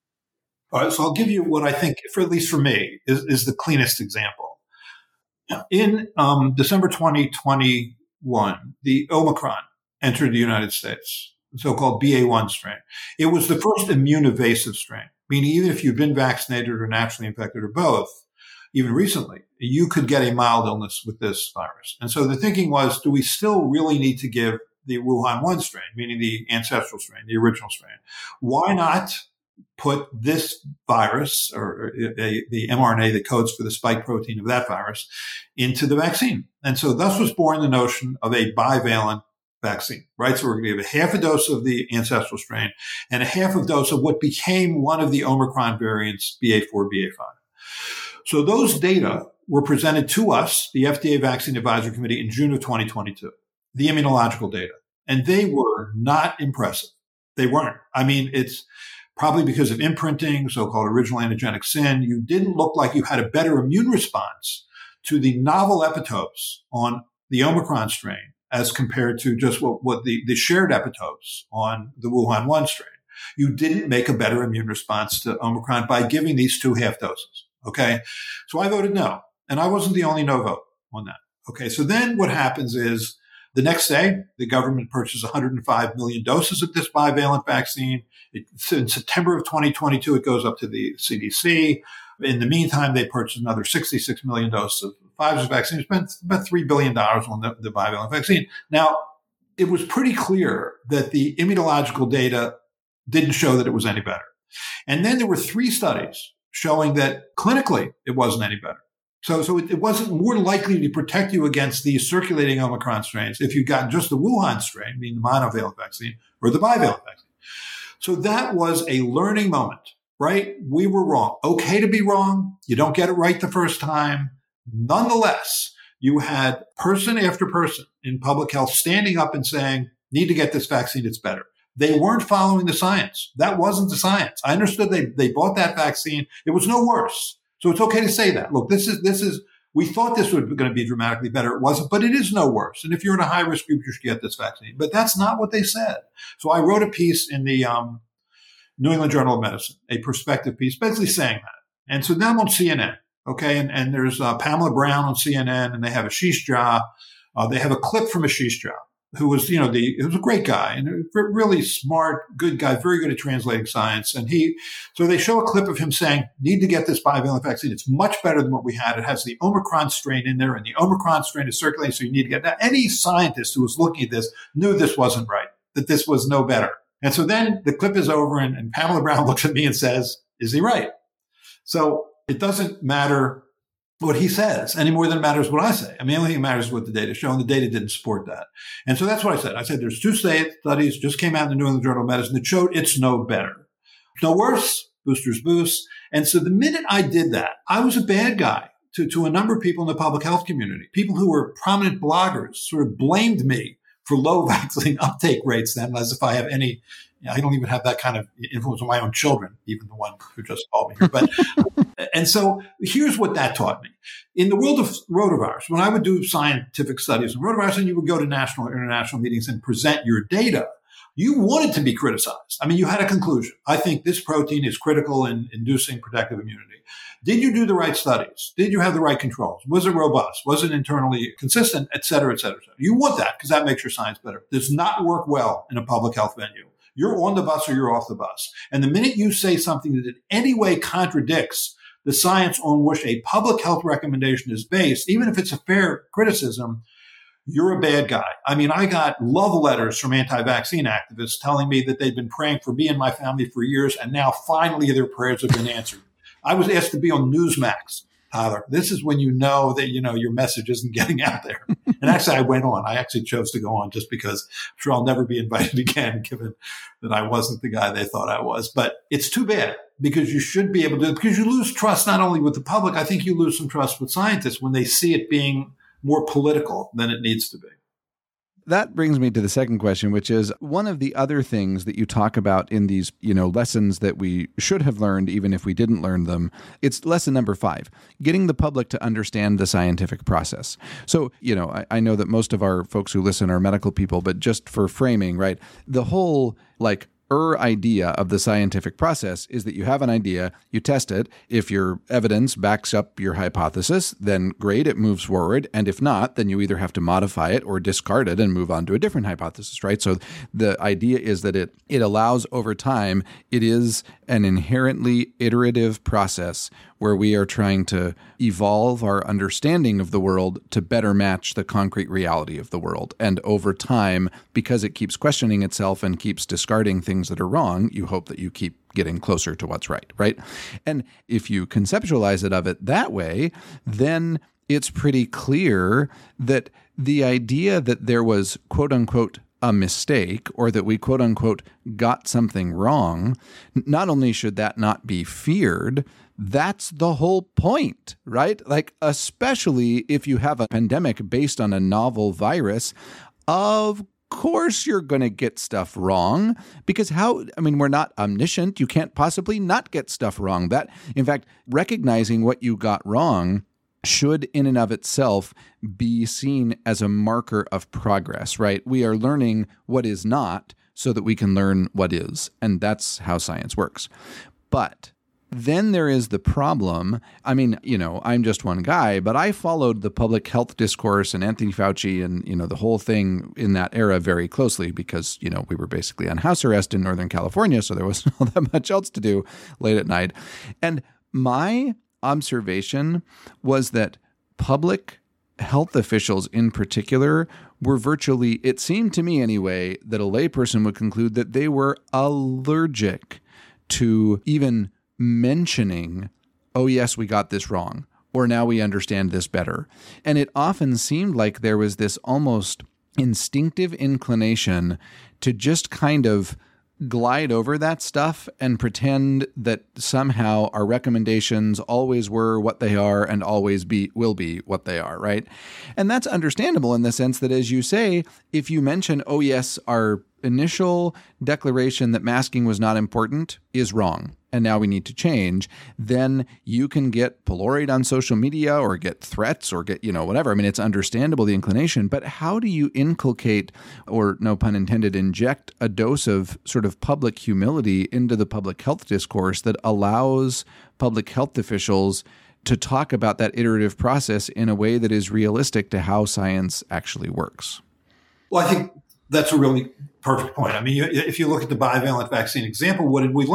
Speaker 3: All right, so I'll give you what I think, for at least for me, is, is the cleanest example. In um, December twenty twenty-one, the Omicron entered the United States, the so-called B A one strain. It was the first immune evasive strain, meaning even if you've been vaccinated or naturally infected or both, even recently, you could get a mild illness with this virus. And so the thinking was, do we still really need to give the Wuhan one strain, meaning the ancestral strain, the original strain? Why not put this virus, or a, the mRNA that codes for the spike protein of that virus, into the vaccine? And so thus was born the notion of a bivalent vaccine, right? So we're going to give a half a dose of the ancestral strain and a half a dose of what became one of the Omicron variants, B A four, B A five. So those data were presented to us, the F D A Vaccine Advisory Committee, in June of twenty twenty-two, the immunological data. And they were not impressive. They weren't. I mean, it's probably because of imprinting, so-called original antigenic sin. You didn't look like you had a better immune response to the novel epitopes on the Omicron strain as compared to just what, what the, the shared epitopes on the Wuhan one strain. You didn't make a better immune response to Omicron by giving these two half doses. Okay. So I voted no. And I wasn't the only no vote on that. Okay. So then what happens is the next day, the government purchased one hundred five million doses of this bivalent vaccine. It, in September of twenty twenty-two, it goes up to the C D C. In the meantime, they purchased another sixty-six million doses of Pfizer's vaccine. Spent about three billion dollars on the, the bivalent vaccine. Now, it was pretty clear that the immunological data didn't show that it was any better. And then there were three studies showing that clinically it wasn't any better. So, so it, it wasn't more likely to protect you against these circulating Omicron strains if you'd gotten just the Wuhan strain, meaning the monovalent vaccine, or the bivalent vaccine. So that was a learning moment, right? We were wrong. Okay to be wrong. You don't get it right the first time. Nonetheless, you had person after person in public health standing up and saying, need to get this vaccine, it's better. They weren't following the science. That wasn't the science. I understood they, they bought that vaccine. It was no worse. So it's okay to say that. Look, this is, this is, we thought this was going to be dramatically better. It wasn't, but it is no worse. And if you're in a high risk group, you should get this vaccine. But that's not what they said. So I wrote a piece in the um, New England Journal of Medicine, a perspective piece, basically saying that. And so now I'm on C N N. Okay. And, and there's uh, Pamela Brown on C N N, and they have Ashish Jha. Uh, they have a clip from Ashish Jha, who was, you know, the, he was a great guy and a really smart, good guy, very good at translating science. And he, so they show a clip of him saying, need to get this bivalent vaccine. It's much better than what we had. It has the Omicron strain in there, and the Omicron strain is circulating. So you need to get that. Any scientist who was looking at this knew this wasn't right, that this was no better. And so then the clip is over and, and Pamela Brown looks at me and says, is he right? So it doesn't matter what he says any more than it matters what I say. I mean, the only thing that matters is what the data show, and the data didn't support that. And so that's what I said. I said, there's two studies just came out in the New England Journal of Medicine that showed it's no better. No worse, boosters boost. And so the minute I did that, I was a bad guy to, to a number of people in the public health community. People who were prominent bloggers sort of blamed me for low vaccine uptake rates then, as if I have any, you know, I don't even have that kind of influence on my own children, even the one who just called me here. But, and so here's what that taught me. In the world of rotavirus, when I would do scientific studies on rotavirus and you would go to national or international meetings and present your data, you wanted to be criticized. I mean, you had a conclusion. I think this protein is critical in inducing protective immunity. Did you do the right studies? Did you have the right controls? Was it robust? Was it internally consistent, et cetera, et cetera, et cetera? You want that because that makes your science better. It does not work well in a public health venue. You're on the bus or you're off the bus. And the minute you say something that in any way contradicts the science on which a public health recommendation is based, even if it's a fair criticism, you're a bad guy. I mean, I got love letters from anti-vaccine activists telling me that they'd been praying for me and my family for years, and now finally their prayers have been answered. I was asked to be on Newsmax, Tyler. This is when you know that, you know, your message isn't getting out there. And actually, I went on. I actually chose to go on just because I'm sure I'll never be invited again, given that I wasn't the guy they thought I was. But it's too bad because you should be able to, because you lose trust not only with the public, I think you lose some trust with scientists when they see it being more political than it needs to be.
Speaker 4: That brings me to the second question, which is one of the other things that you talk about in these, you know, lessons that we should have learned, even if we didn't learn them. It's lesson number five, getting the public to understand the scientific process. So, you know, I, I know that most of our folks who listen are medical people, but just for framing, right, the whole like er idea of the scientific process is that you have an idea, you test it. If your evidence backs up your hypothesis, then great, it moves forward. And if not, then you either have to modify it or discard it and move on to a different hypothesis, right? So the idea is that it it allows over time, it is an inherently iterative process where we are trying to evolve our understanding of the world to better match the concrete reality of the world. And over time, because it keeps questioning itself and keeps discarding things that are wrong, you hope that you keep getting closer to what's right, right? And if you conceptualize it of it that way, then it's pretty clear that the idea that there was, quote unquote, a mistake or that we, quote unquote, got something wrong, not only should that not be feared, that's the whole point, right? Like, especially if you have a pandemic based on a novel virus, of course you're going to get stuff wrong because how, I mean, we're not omniscient. You can't possibly not get stuff wrong. That, in fact, recognizing what you got wrong should in and of itself be seen as a marker of progress, right? We are learning what is not so that we can learn what is. And that's how science works. But then there is the problem. I mean, you know, I'm just one guy, but I followed the public health discourse and Anthony Fauci and, you know, the whole thing in that era very closely because, you know, we were basically on house arrest in Northern California, so there wasn't all that much else to do late at night. And my observation was that public health officials in particular were virtually, it seemed to me anyway, that a layperson would conclude that they were allergic to even mentioning, oh, yes, we got this wrong, or now we understand this better. And it often seemed like there was this almost instinctive inclination to just kind of glide over that stuff and pretend that somehow our recommendations always were what they are and always be will be what they are, right? And that's understandable in the sense that, as you say, if you mention, oh, yes, our initial declaration that masking was not important is wrong, and now we need to change, then you can get pilloried on social media or get threats or get, you know, whatever. I mean, it's understandable, the inclination, but how do you inculcate, or no pun intended, inject a dose of sort of public humility into the public health discourse that allows public health officials to talk about that iterative process in a way that is realistic to how science actually works?
Speaker 3: Well, I think that's a really perfect point. I mean, if you look at the bivalent vaccine example, what did we learn?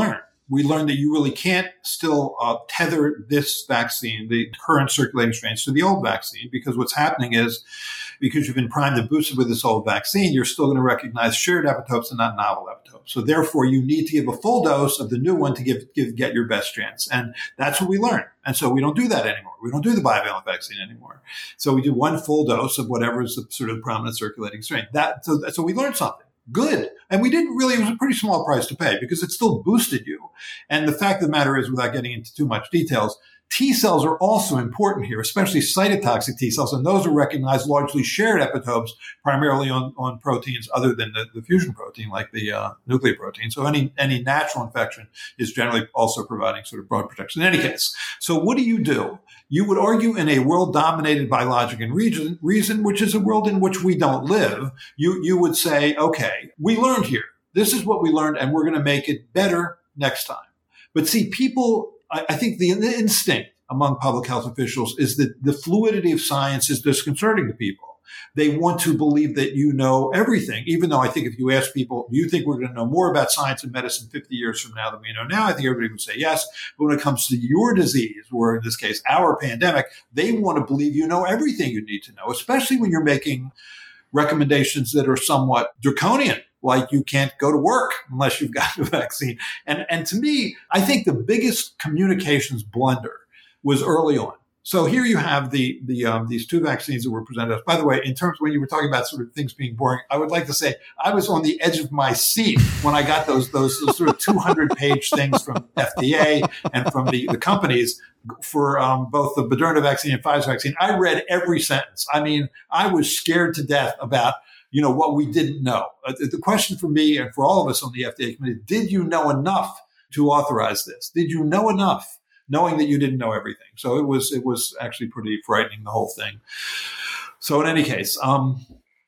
Speaker 3: we learned that you really can't still uh, tether this vaccine, the current circulating strains, to the old vaccine, because what's happening is, because you've been primed and boosted with this old vaccine, you're still going to recognize shared epitopes and not novel epitopes. So therefore, you need to give a full dose of the new one to give, give get your best chance. And that's what we learned. And so we don't do that anymore. We don't do the bivalent vaccine anymore. So we do one full dose of whatever is the sort of prominent circulating strain. That so, so we learned something. Good. And we didn't really, it was a pretty small price to pay because it still boosted you. And the fact of the matter is, without getting into too much details, T cells are also important here, especially cytotoxic T cells, and those are recognized largely shared epitopes, primarily on, on proteins other than the, the fusion protein, like the uh, nucleoprotein. So any any natural infection is generally also providing sort of broad protection. In any case, so what do you do? You would argue in a world dominated by logic and reason, reason, which is a world in which we don't live, you, you would say, okay, we learned here. This is what we learned, and we're going to make it better next time. But see, people, I, I think the, the instinct among public health officials is that the fluidity of science is disconcerting to people. They want to believe that you know everything, even though I think if you ask people, do you think we're going to know more about science and medicine fifty years from now than we know now? I think everybody would say yes. But when it comes to your disease, or in this case, our pandemic, they want to believe you know everything you need to know, especially when you're making recommendations that are somewhat draconian, like you can't go to work unless you've got a vaccine. And, and to me, I think the biggest communications blunder was early on. So here you have the the um, these two vaccines that were presented us. By the way, in terms of when you were talking about sort of things being boring, I would like to say I was on the edge of my seat when I got those those, those sort of two hundred page things from F D A and from the, the companies for um, both the Moderna vaccine and Pfizer vaccine. I read every sentence. I mean, I was scared to death about, you know, what we didn't know. Uh, the question for me and for all of us on the F D A committee, did you know enough to authorize this? Did you know enough? Knowing that you didn't know everything. So it was, it was actually pretty frightening, the whole thing. So in any case, um,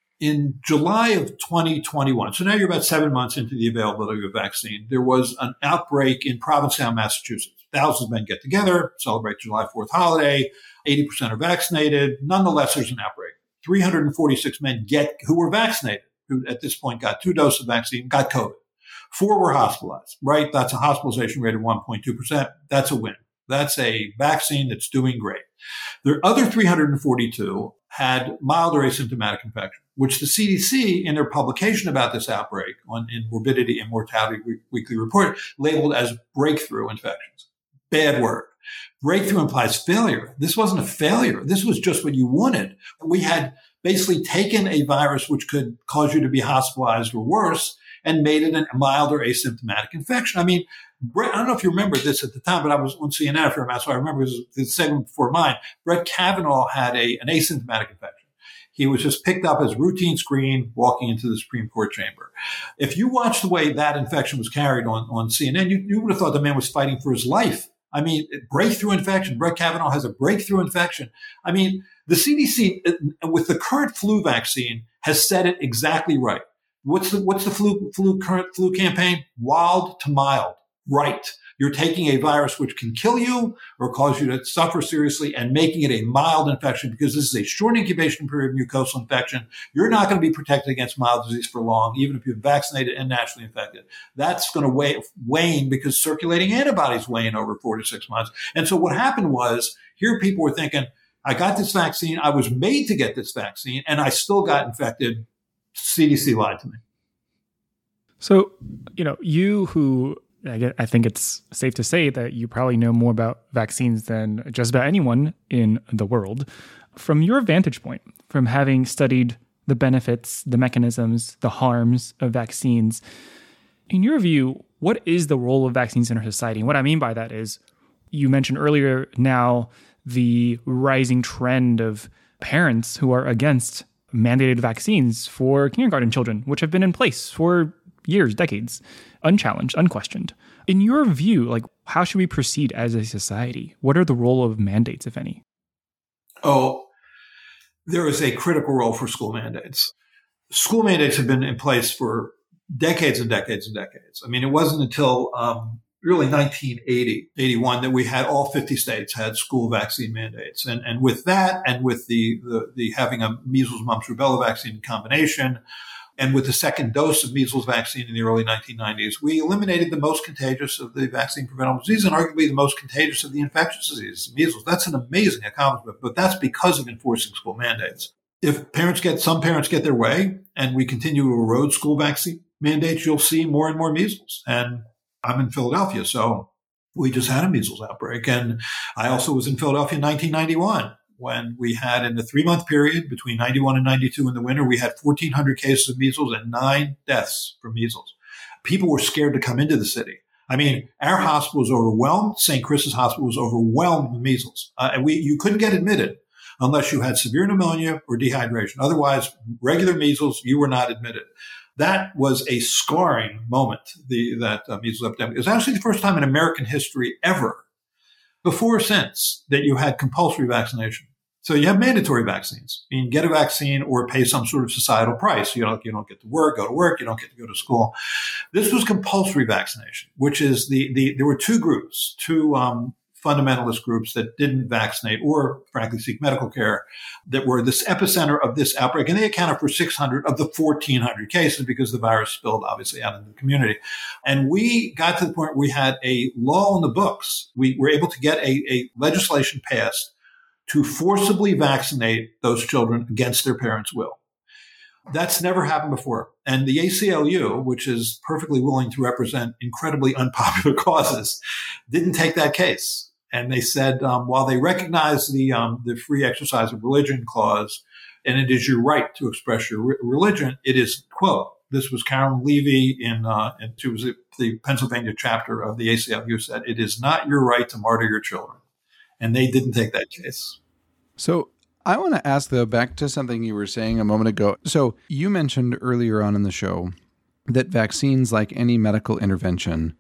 Speaker 3: in July of twenty twenty-one, so now you're about seven months into the availability of a vaccine, there was an outbreak in Provincetown, Massachusetts. Thousands of men get together, celebrate July fourth holiday, eighty percent are vaccinated. Nonetheless, there's an outbreak. three hundred forty-six men get, who were vaccinated, who at this point got two doses of vaccine, got COVID. Four were hospitalized, right? That's a hospitalization rate of one point two percent. That's a win. That's a vaccine that's doing great. The other three hundred forty-two had mild or asymptomatic infection, which the C D C, in their publication about this outbreak on in Morbidity and Mortality Weekly Report, labeled as breakthrough infections. Bad word. Breakthrough implies failure. This wasn't a failure. This was just what you wanted. We had basically taken a virus which could cause you to be hospitalized or worse and made it a mild or asymptomatic infection. I mean, Brett, I don't know if you remember this at the time, but I was on C N N for a minute, so I remember it was the segment before mine. Brett Kavanaugh had a, an asymptomatic infection. He was just picked up as routine screen walking into the Supreme Court chamber. If you watch the way that infection was carried on, on C N N, you, you would have thought the man was fighting for his life. I mean, breakthrough infection. Brett Kavanaugh has a breakthrough infection. I mean, the C D C, with the current flu vaccine, has said it exactly right. What's the, what's the flu, flu, current flu campaign? Wild to mild. Right. You're taking a virus which can kill you or cause you to suffer seriously and making it a mild infection, because this is a short incubation period of mucosal infection. You're not going to be protected against mild disease for long, even if you're vaccinated and naturally infected. That's going to wane because circulating antibodies wane over four to six months. And so what happened was, here people were thinking, I got this vaccine, I was made to get this vaccine, and I still got infected. C D C lied to me.
Speaker 1: So, you know, you who... I think it's safe to say that you probably know more about vaccines than just about anyone in the world. From your vantage point, from having studied the benefits, the mechanisms, the harms of vaccines, in your view, what is the role of vaccines in our society? And what I mean by that is, you mentioned earlier now the rising trend of parents who are against mandated vaccines for kindergarten children, which have been in place for years, decades, unchallenged, unquestioned. In your view, like, how should we proceed as a society? What are the role of mandates, if any?
Speaker 3: Oh, there is a critical role for school mandates. School mandates have been in place for decades and decades and decades. I mean, it wasn't until um, really nineteen eighty, eighty-one that we had all fifty states had school vaccine mandates. And, and with that, and with the, the, the having a measles, mumps, rubella vaccine combination, And with the second dose of measles vaccine in the early nineteen nineties, we eliminated the most contagious of the vaccine-preventable disease and arguably the most contagious of the infectious diseases, measles. That's an amazing accomplishment, but that's because of enforcing school mandates. If parents get, some parents get their way and we continue to erode school vaccine mandates, you'll see more and more measles. And I'm in Philadelphia, so we just had a measles outbreak. And I also was in Philadelphia in nineteen ninety-one. When we had, in the three-month period between ninety-one and ninety-two in the winter, we had fourteen hundred cases of measles and nine deaths from measles. People were scared to come into the city. I mean, our hospital was overwhelmed. Saint Chris's Hospital was overwhelmed with measles. Uh, and we, you couldn't get admitted unless you had severe pneumonia or dehydration. Otherwise, regular measles, you were not admitted. That was a scarring moment, the, that uh, measles epidemic. It was actually the first time in American history ever, before or since, that you had compulsory vaccination. So you have mandatory vaccines. You can get a vaccine or pay some sort of societal price. You don't, you don't get to work, go to work. You don't get to go to school. This was compulsory vaccination, which is the, the, there were two groups, two, um, fundamentalist groups that didn't vaccinate or frankly seek medical care that were this epicenter of this outbreak. And they accounted for six hundred of the fourteen hundred cases because the virus spilled obviously out into the community. And we got to the point where we had a law in the books. We were able to get a, a legislation passed to forcibly vaccinate those children against their parents' will. That's never happened before. And the A C L U, which is perfectly willing to represent incredibly unpopular causes, didn't take that case. And they said, um, while they recognize the um, the free exercise of religion clause, and it is your right to express your re- religion, it is, quote, this was Carolyn Levy in, uh, and she was the Pennsylvania chapter of the A C L U, said, it is not your right to martyr your children. And they didn't take that case.
Speaker 4: So I want to ask, though, back to something you were saying a moment ago. So you mentioned earlier on in the show that vaccines, like any medical intervention,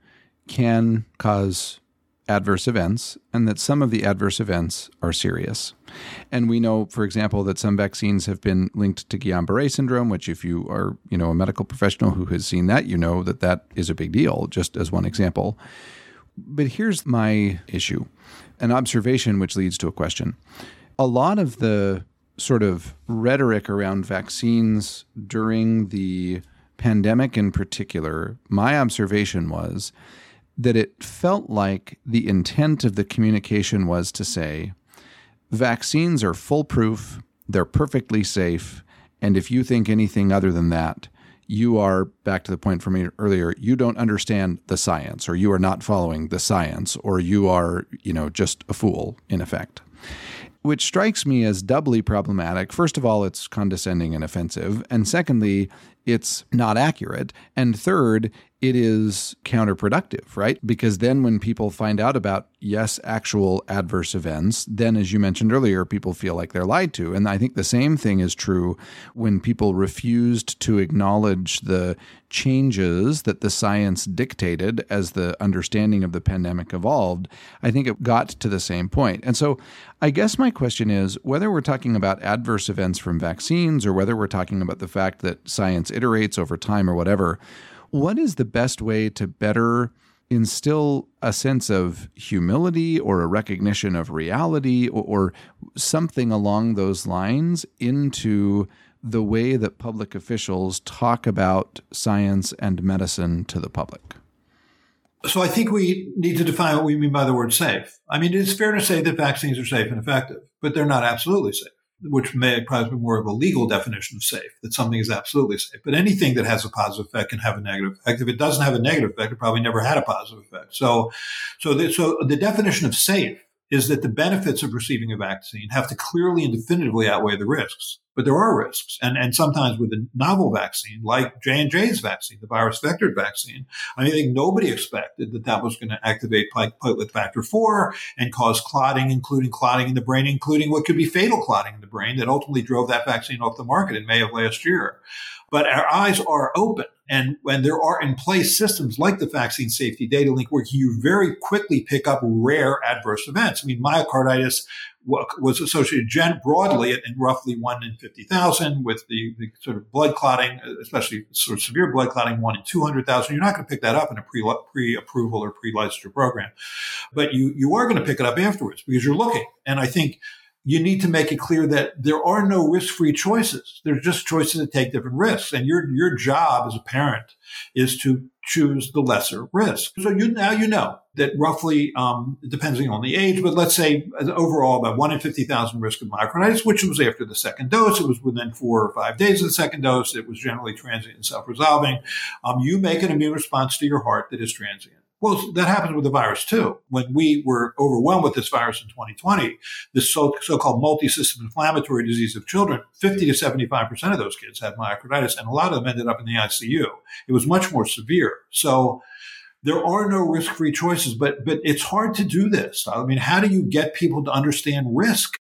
Speaker 4: can cause adverse events, and that some of the adverse events are serious. And we know, for example, that some vaccines have been linked to Guillain-Barré syndrome, which if you are, you know, a medical professional who has seen that, you know that that is a big deal, just as one example. But here's my issue, an observation which leads to a question. A lot of the sort of rhetoric around vaccines during the pandemic in particular, my observation was that it felt like the intent of the communication was to say, vaccines are foolproof, they're perfectly safe, and if you think anything other than that, you are, back to the point from me earlier, you don't understand the science, or you are not following the science, or you are, you know, just a fool, in effect. Which strikes me as doubly problematic. First of all, it's condescending and offensive. And secondly, it's not accurate. And third, it is counterproductive, right? Because then when people find out about, yes, actual adverse events, then as you mentioned earlier, people feel like they're lied to. And I think the same thing is true when people refused to acknowledge the changes that the science dictated as the understanding of the pandemic evolved. I think it got to the same point. And so I guess my question is, whether we're talking about adverse events from vaccines or whether we're talking about the fact that science iterates over time or whatever, what is the best way to better instill a sense of humility or a recognition of reality or, or something along those lines into the way that public officials talk about science and medicine to the public?
Speaker 3: So I think we need to define what we mean by the word safe. I mean, it's fair to say that vaccines are safe and effective, but they're not absolutely safe, which may probably be more of a legal definition of safe, that something is absolutely safe. But anything that has a positive effect can have a negative effect. If it doesn't have a negative effect, it probably never had a positive effect. So, so the, so the definition of safe is that the benefits of receiving a vaccine have to clearly and definitively outweigh the risks. But there are risks. And, and sometimes with a novel vaccine, like J and J's vaccine, the virus vectored vaccine, I mean, I think nobody expected that that was going to activate platelet factor four and cause clotting, including clotting in the brain, including what could be fatal clotting in the brain that ultimately drove that vaccine off the market in May of last year. But our eyes are open. And when there are in place systems like the Vaccine Safety Data Link, where you very quickly pick up rare adverse events. I mean, myocarditis was associated gen- broadly in roughly one in fifty thousand with the, the sort of blood clotting, especially sort of severe blood clotting, one in two hundred thousand. You're not going to pick that up in a pre, pre-approval or pre-licensure program. But you, you are going to pick it up afterwards because you're looking. And I think you need to make it clear that there are no risk-free choices. There's just choices that take different risks. And your, your job as a parent is to choose the lesser risk. So you, now you know that roughly, um, depending on the age, but let's say overall about one in fifty thousand risk of myocarditis, which was after the second dose. It was within four or five days of the second dose. It was generally transient and self-resolving. Um, you make an immune response to your heart that is transient. Well, that happens with the virus too. When we were overwhelmed with this virus in twenty twenty, this so, so-called multi-system inflammatory disease of children, fifty to seventy-five percent of those kids had myocarditis, and a lot of them ended up in the I C U. It was much more severe. So there are no risk-free choices, but but it's hard to do this. I mean, how do you get people to understand risk?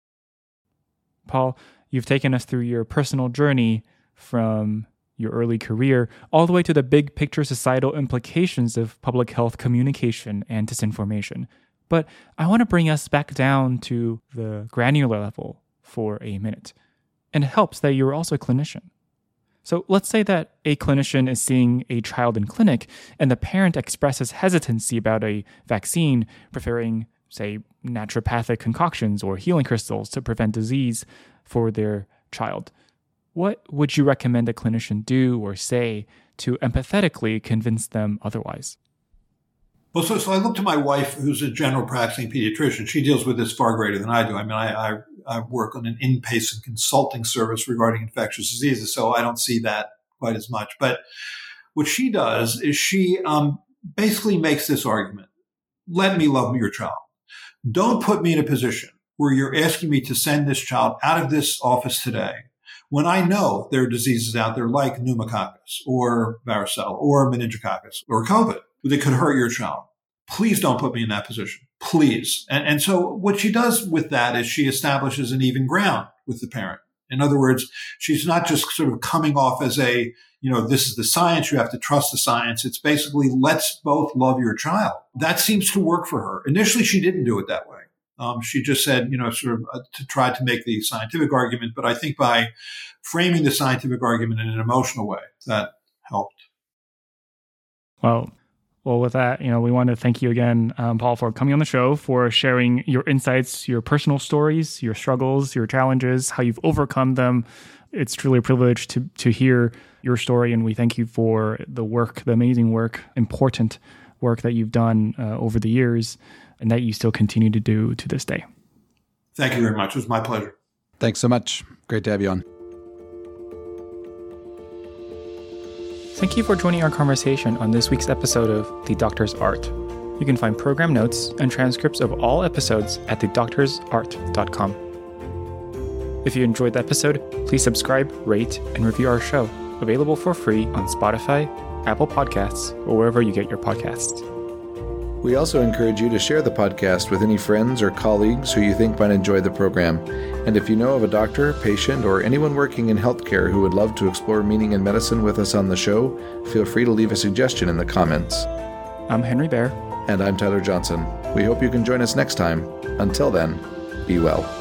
Speaker 1: Paul, you've taken us through your personal journey from your early career, all the way to the big picture societal implications of public health communication and disinformation. But I want to bring us back down to the granular level for a minute. And it helps that you're also a clinician. So let's say that a clinician is seeing a child in clinic and the parent expresses hesitancy about a vaccine, preferring, say, naturopathic concoctions or healing crystals to prevent disease for their child. What would you recommend a clinician do or say to empathetically convince them otherwise?
Speaker 3: Well, so, so I look to my wife, who's a general practicing pediatrician. She deals with this far greater than I do. I mean, I, I, I work on an inpatient consulting service regarding infectious diseases, so I don't see that quite as much. But what she does is she um, basically makes this argument. Let me love your child. Don't put me in a position where you're asking me to send this child out of this office today when I know there are diseases out there like pneumococcus or varicella or meningococcus or COVID that could hurt your child. Please don't put me in that position. Please. And, and so what she does with that is she establishes an even ground with the parent. In other words, she's not just sort of coming off as a, you know, this is the science, you have to trust the science. It's basically, let's both love your child. That seems to work for her. Initially, she didn't do it that way. Um, she just said, you know, sort of uh, to try to make the scientific argument. But I think by framing the scientific argument in an emotional way, that helped.
Speaker 1: Well, well, with that, you know, we want to thank you again, um, Paul, for coming on the show, for sharing your insights, your personal stories, your struggles, your challenges, how you've overcome them. It's truly a privilege to to hear your story, and we thank you for the work, the amazing work, important work that you've done uh, over the years, and that you still continue to do to this day.
Speaker 3: Thank you very much. It was my pleasure.
Speaker 4: Thanks so much. Great to have you on.
Speaker 1: Thank you for joining our conversation on this week's episode of The Doctor's Art. You can find program notes and transcripts of all episodes at the doctors art dot com. If you enjoyed the episode, please subscribe, rate, and review our show, available for free on Spotify, Apple Podcasts, or wherever you get your podcasts.
Speaker 2: We also encourage you to share the podcast with any friends or colleagues who you think might enjoy the program. And if you know of a doctor, patient, or anyone working in healthcare who would love to explore meaning in medicine with us on the show, feel free to leave a suggestion in the comments.
Speaker 1: I'm Henry Baer.
Speaker 2: And I'm Tyler Johnson. We hope you can join us next time. Until then, be well.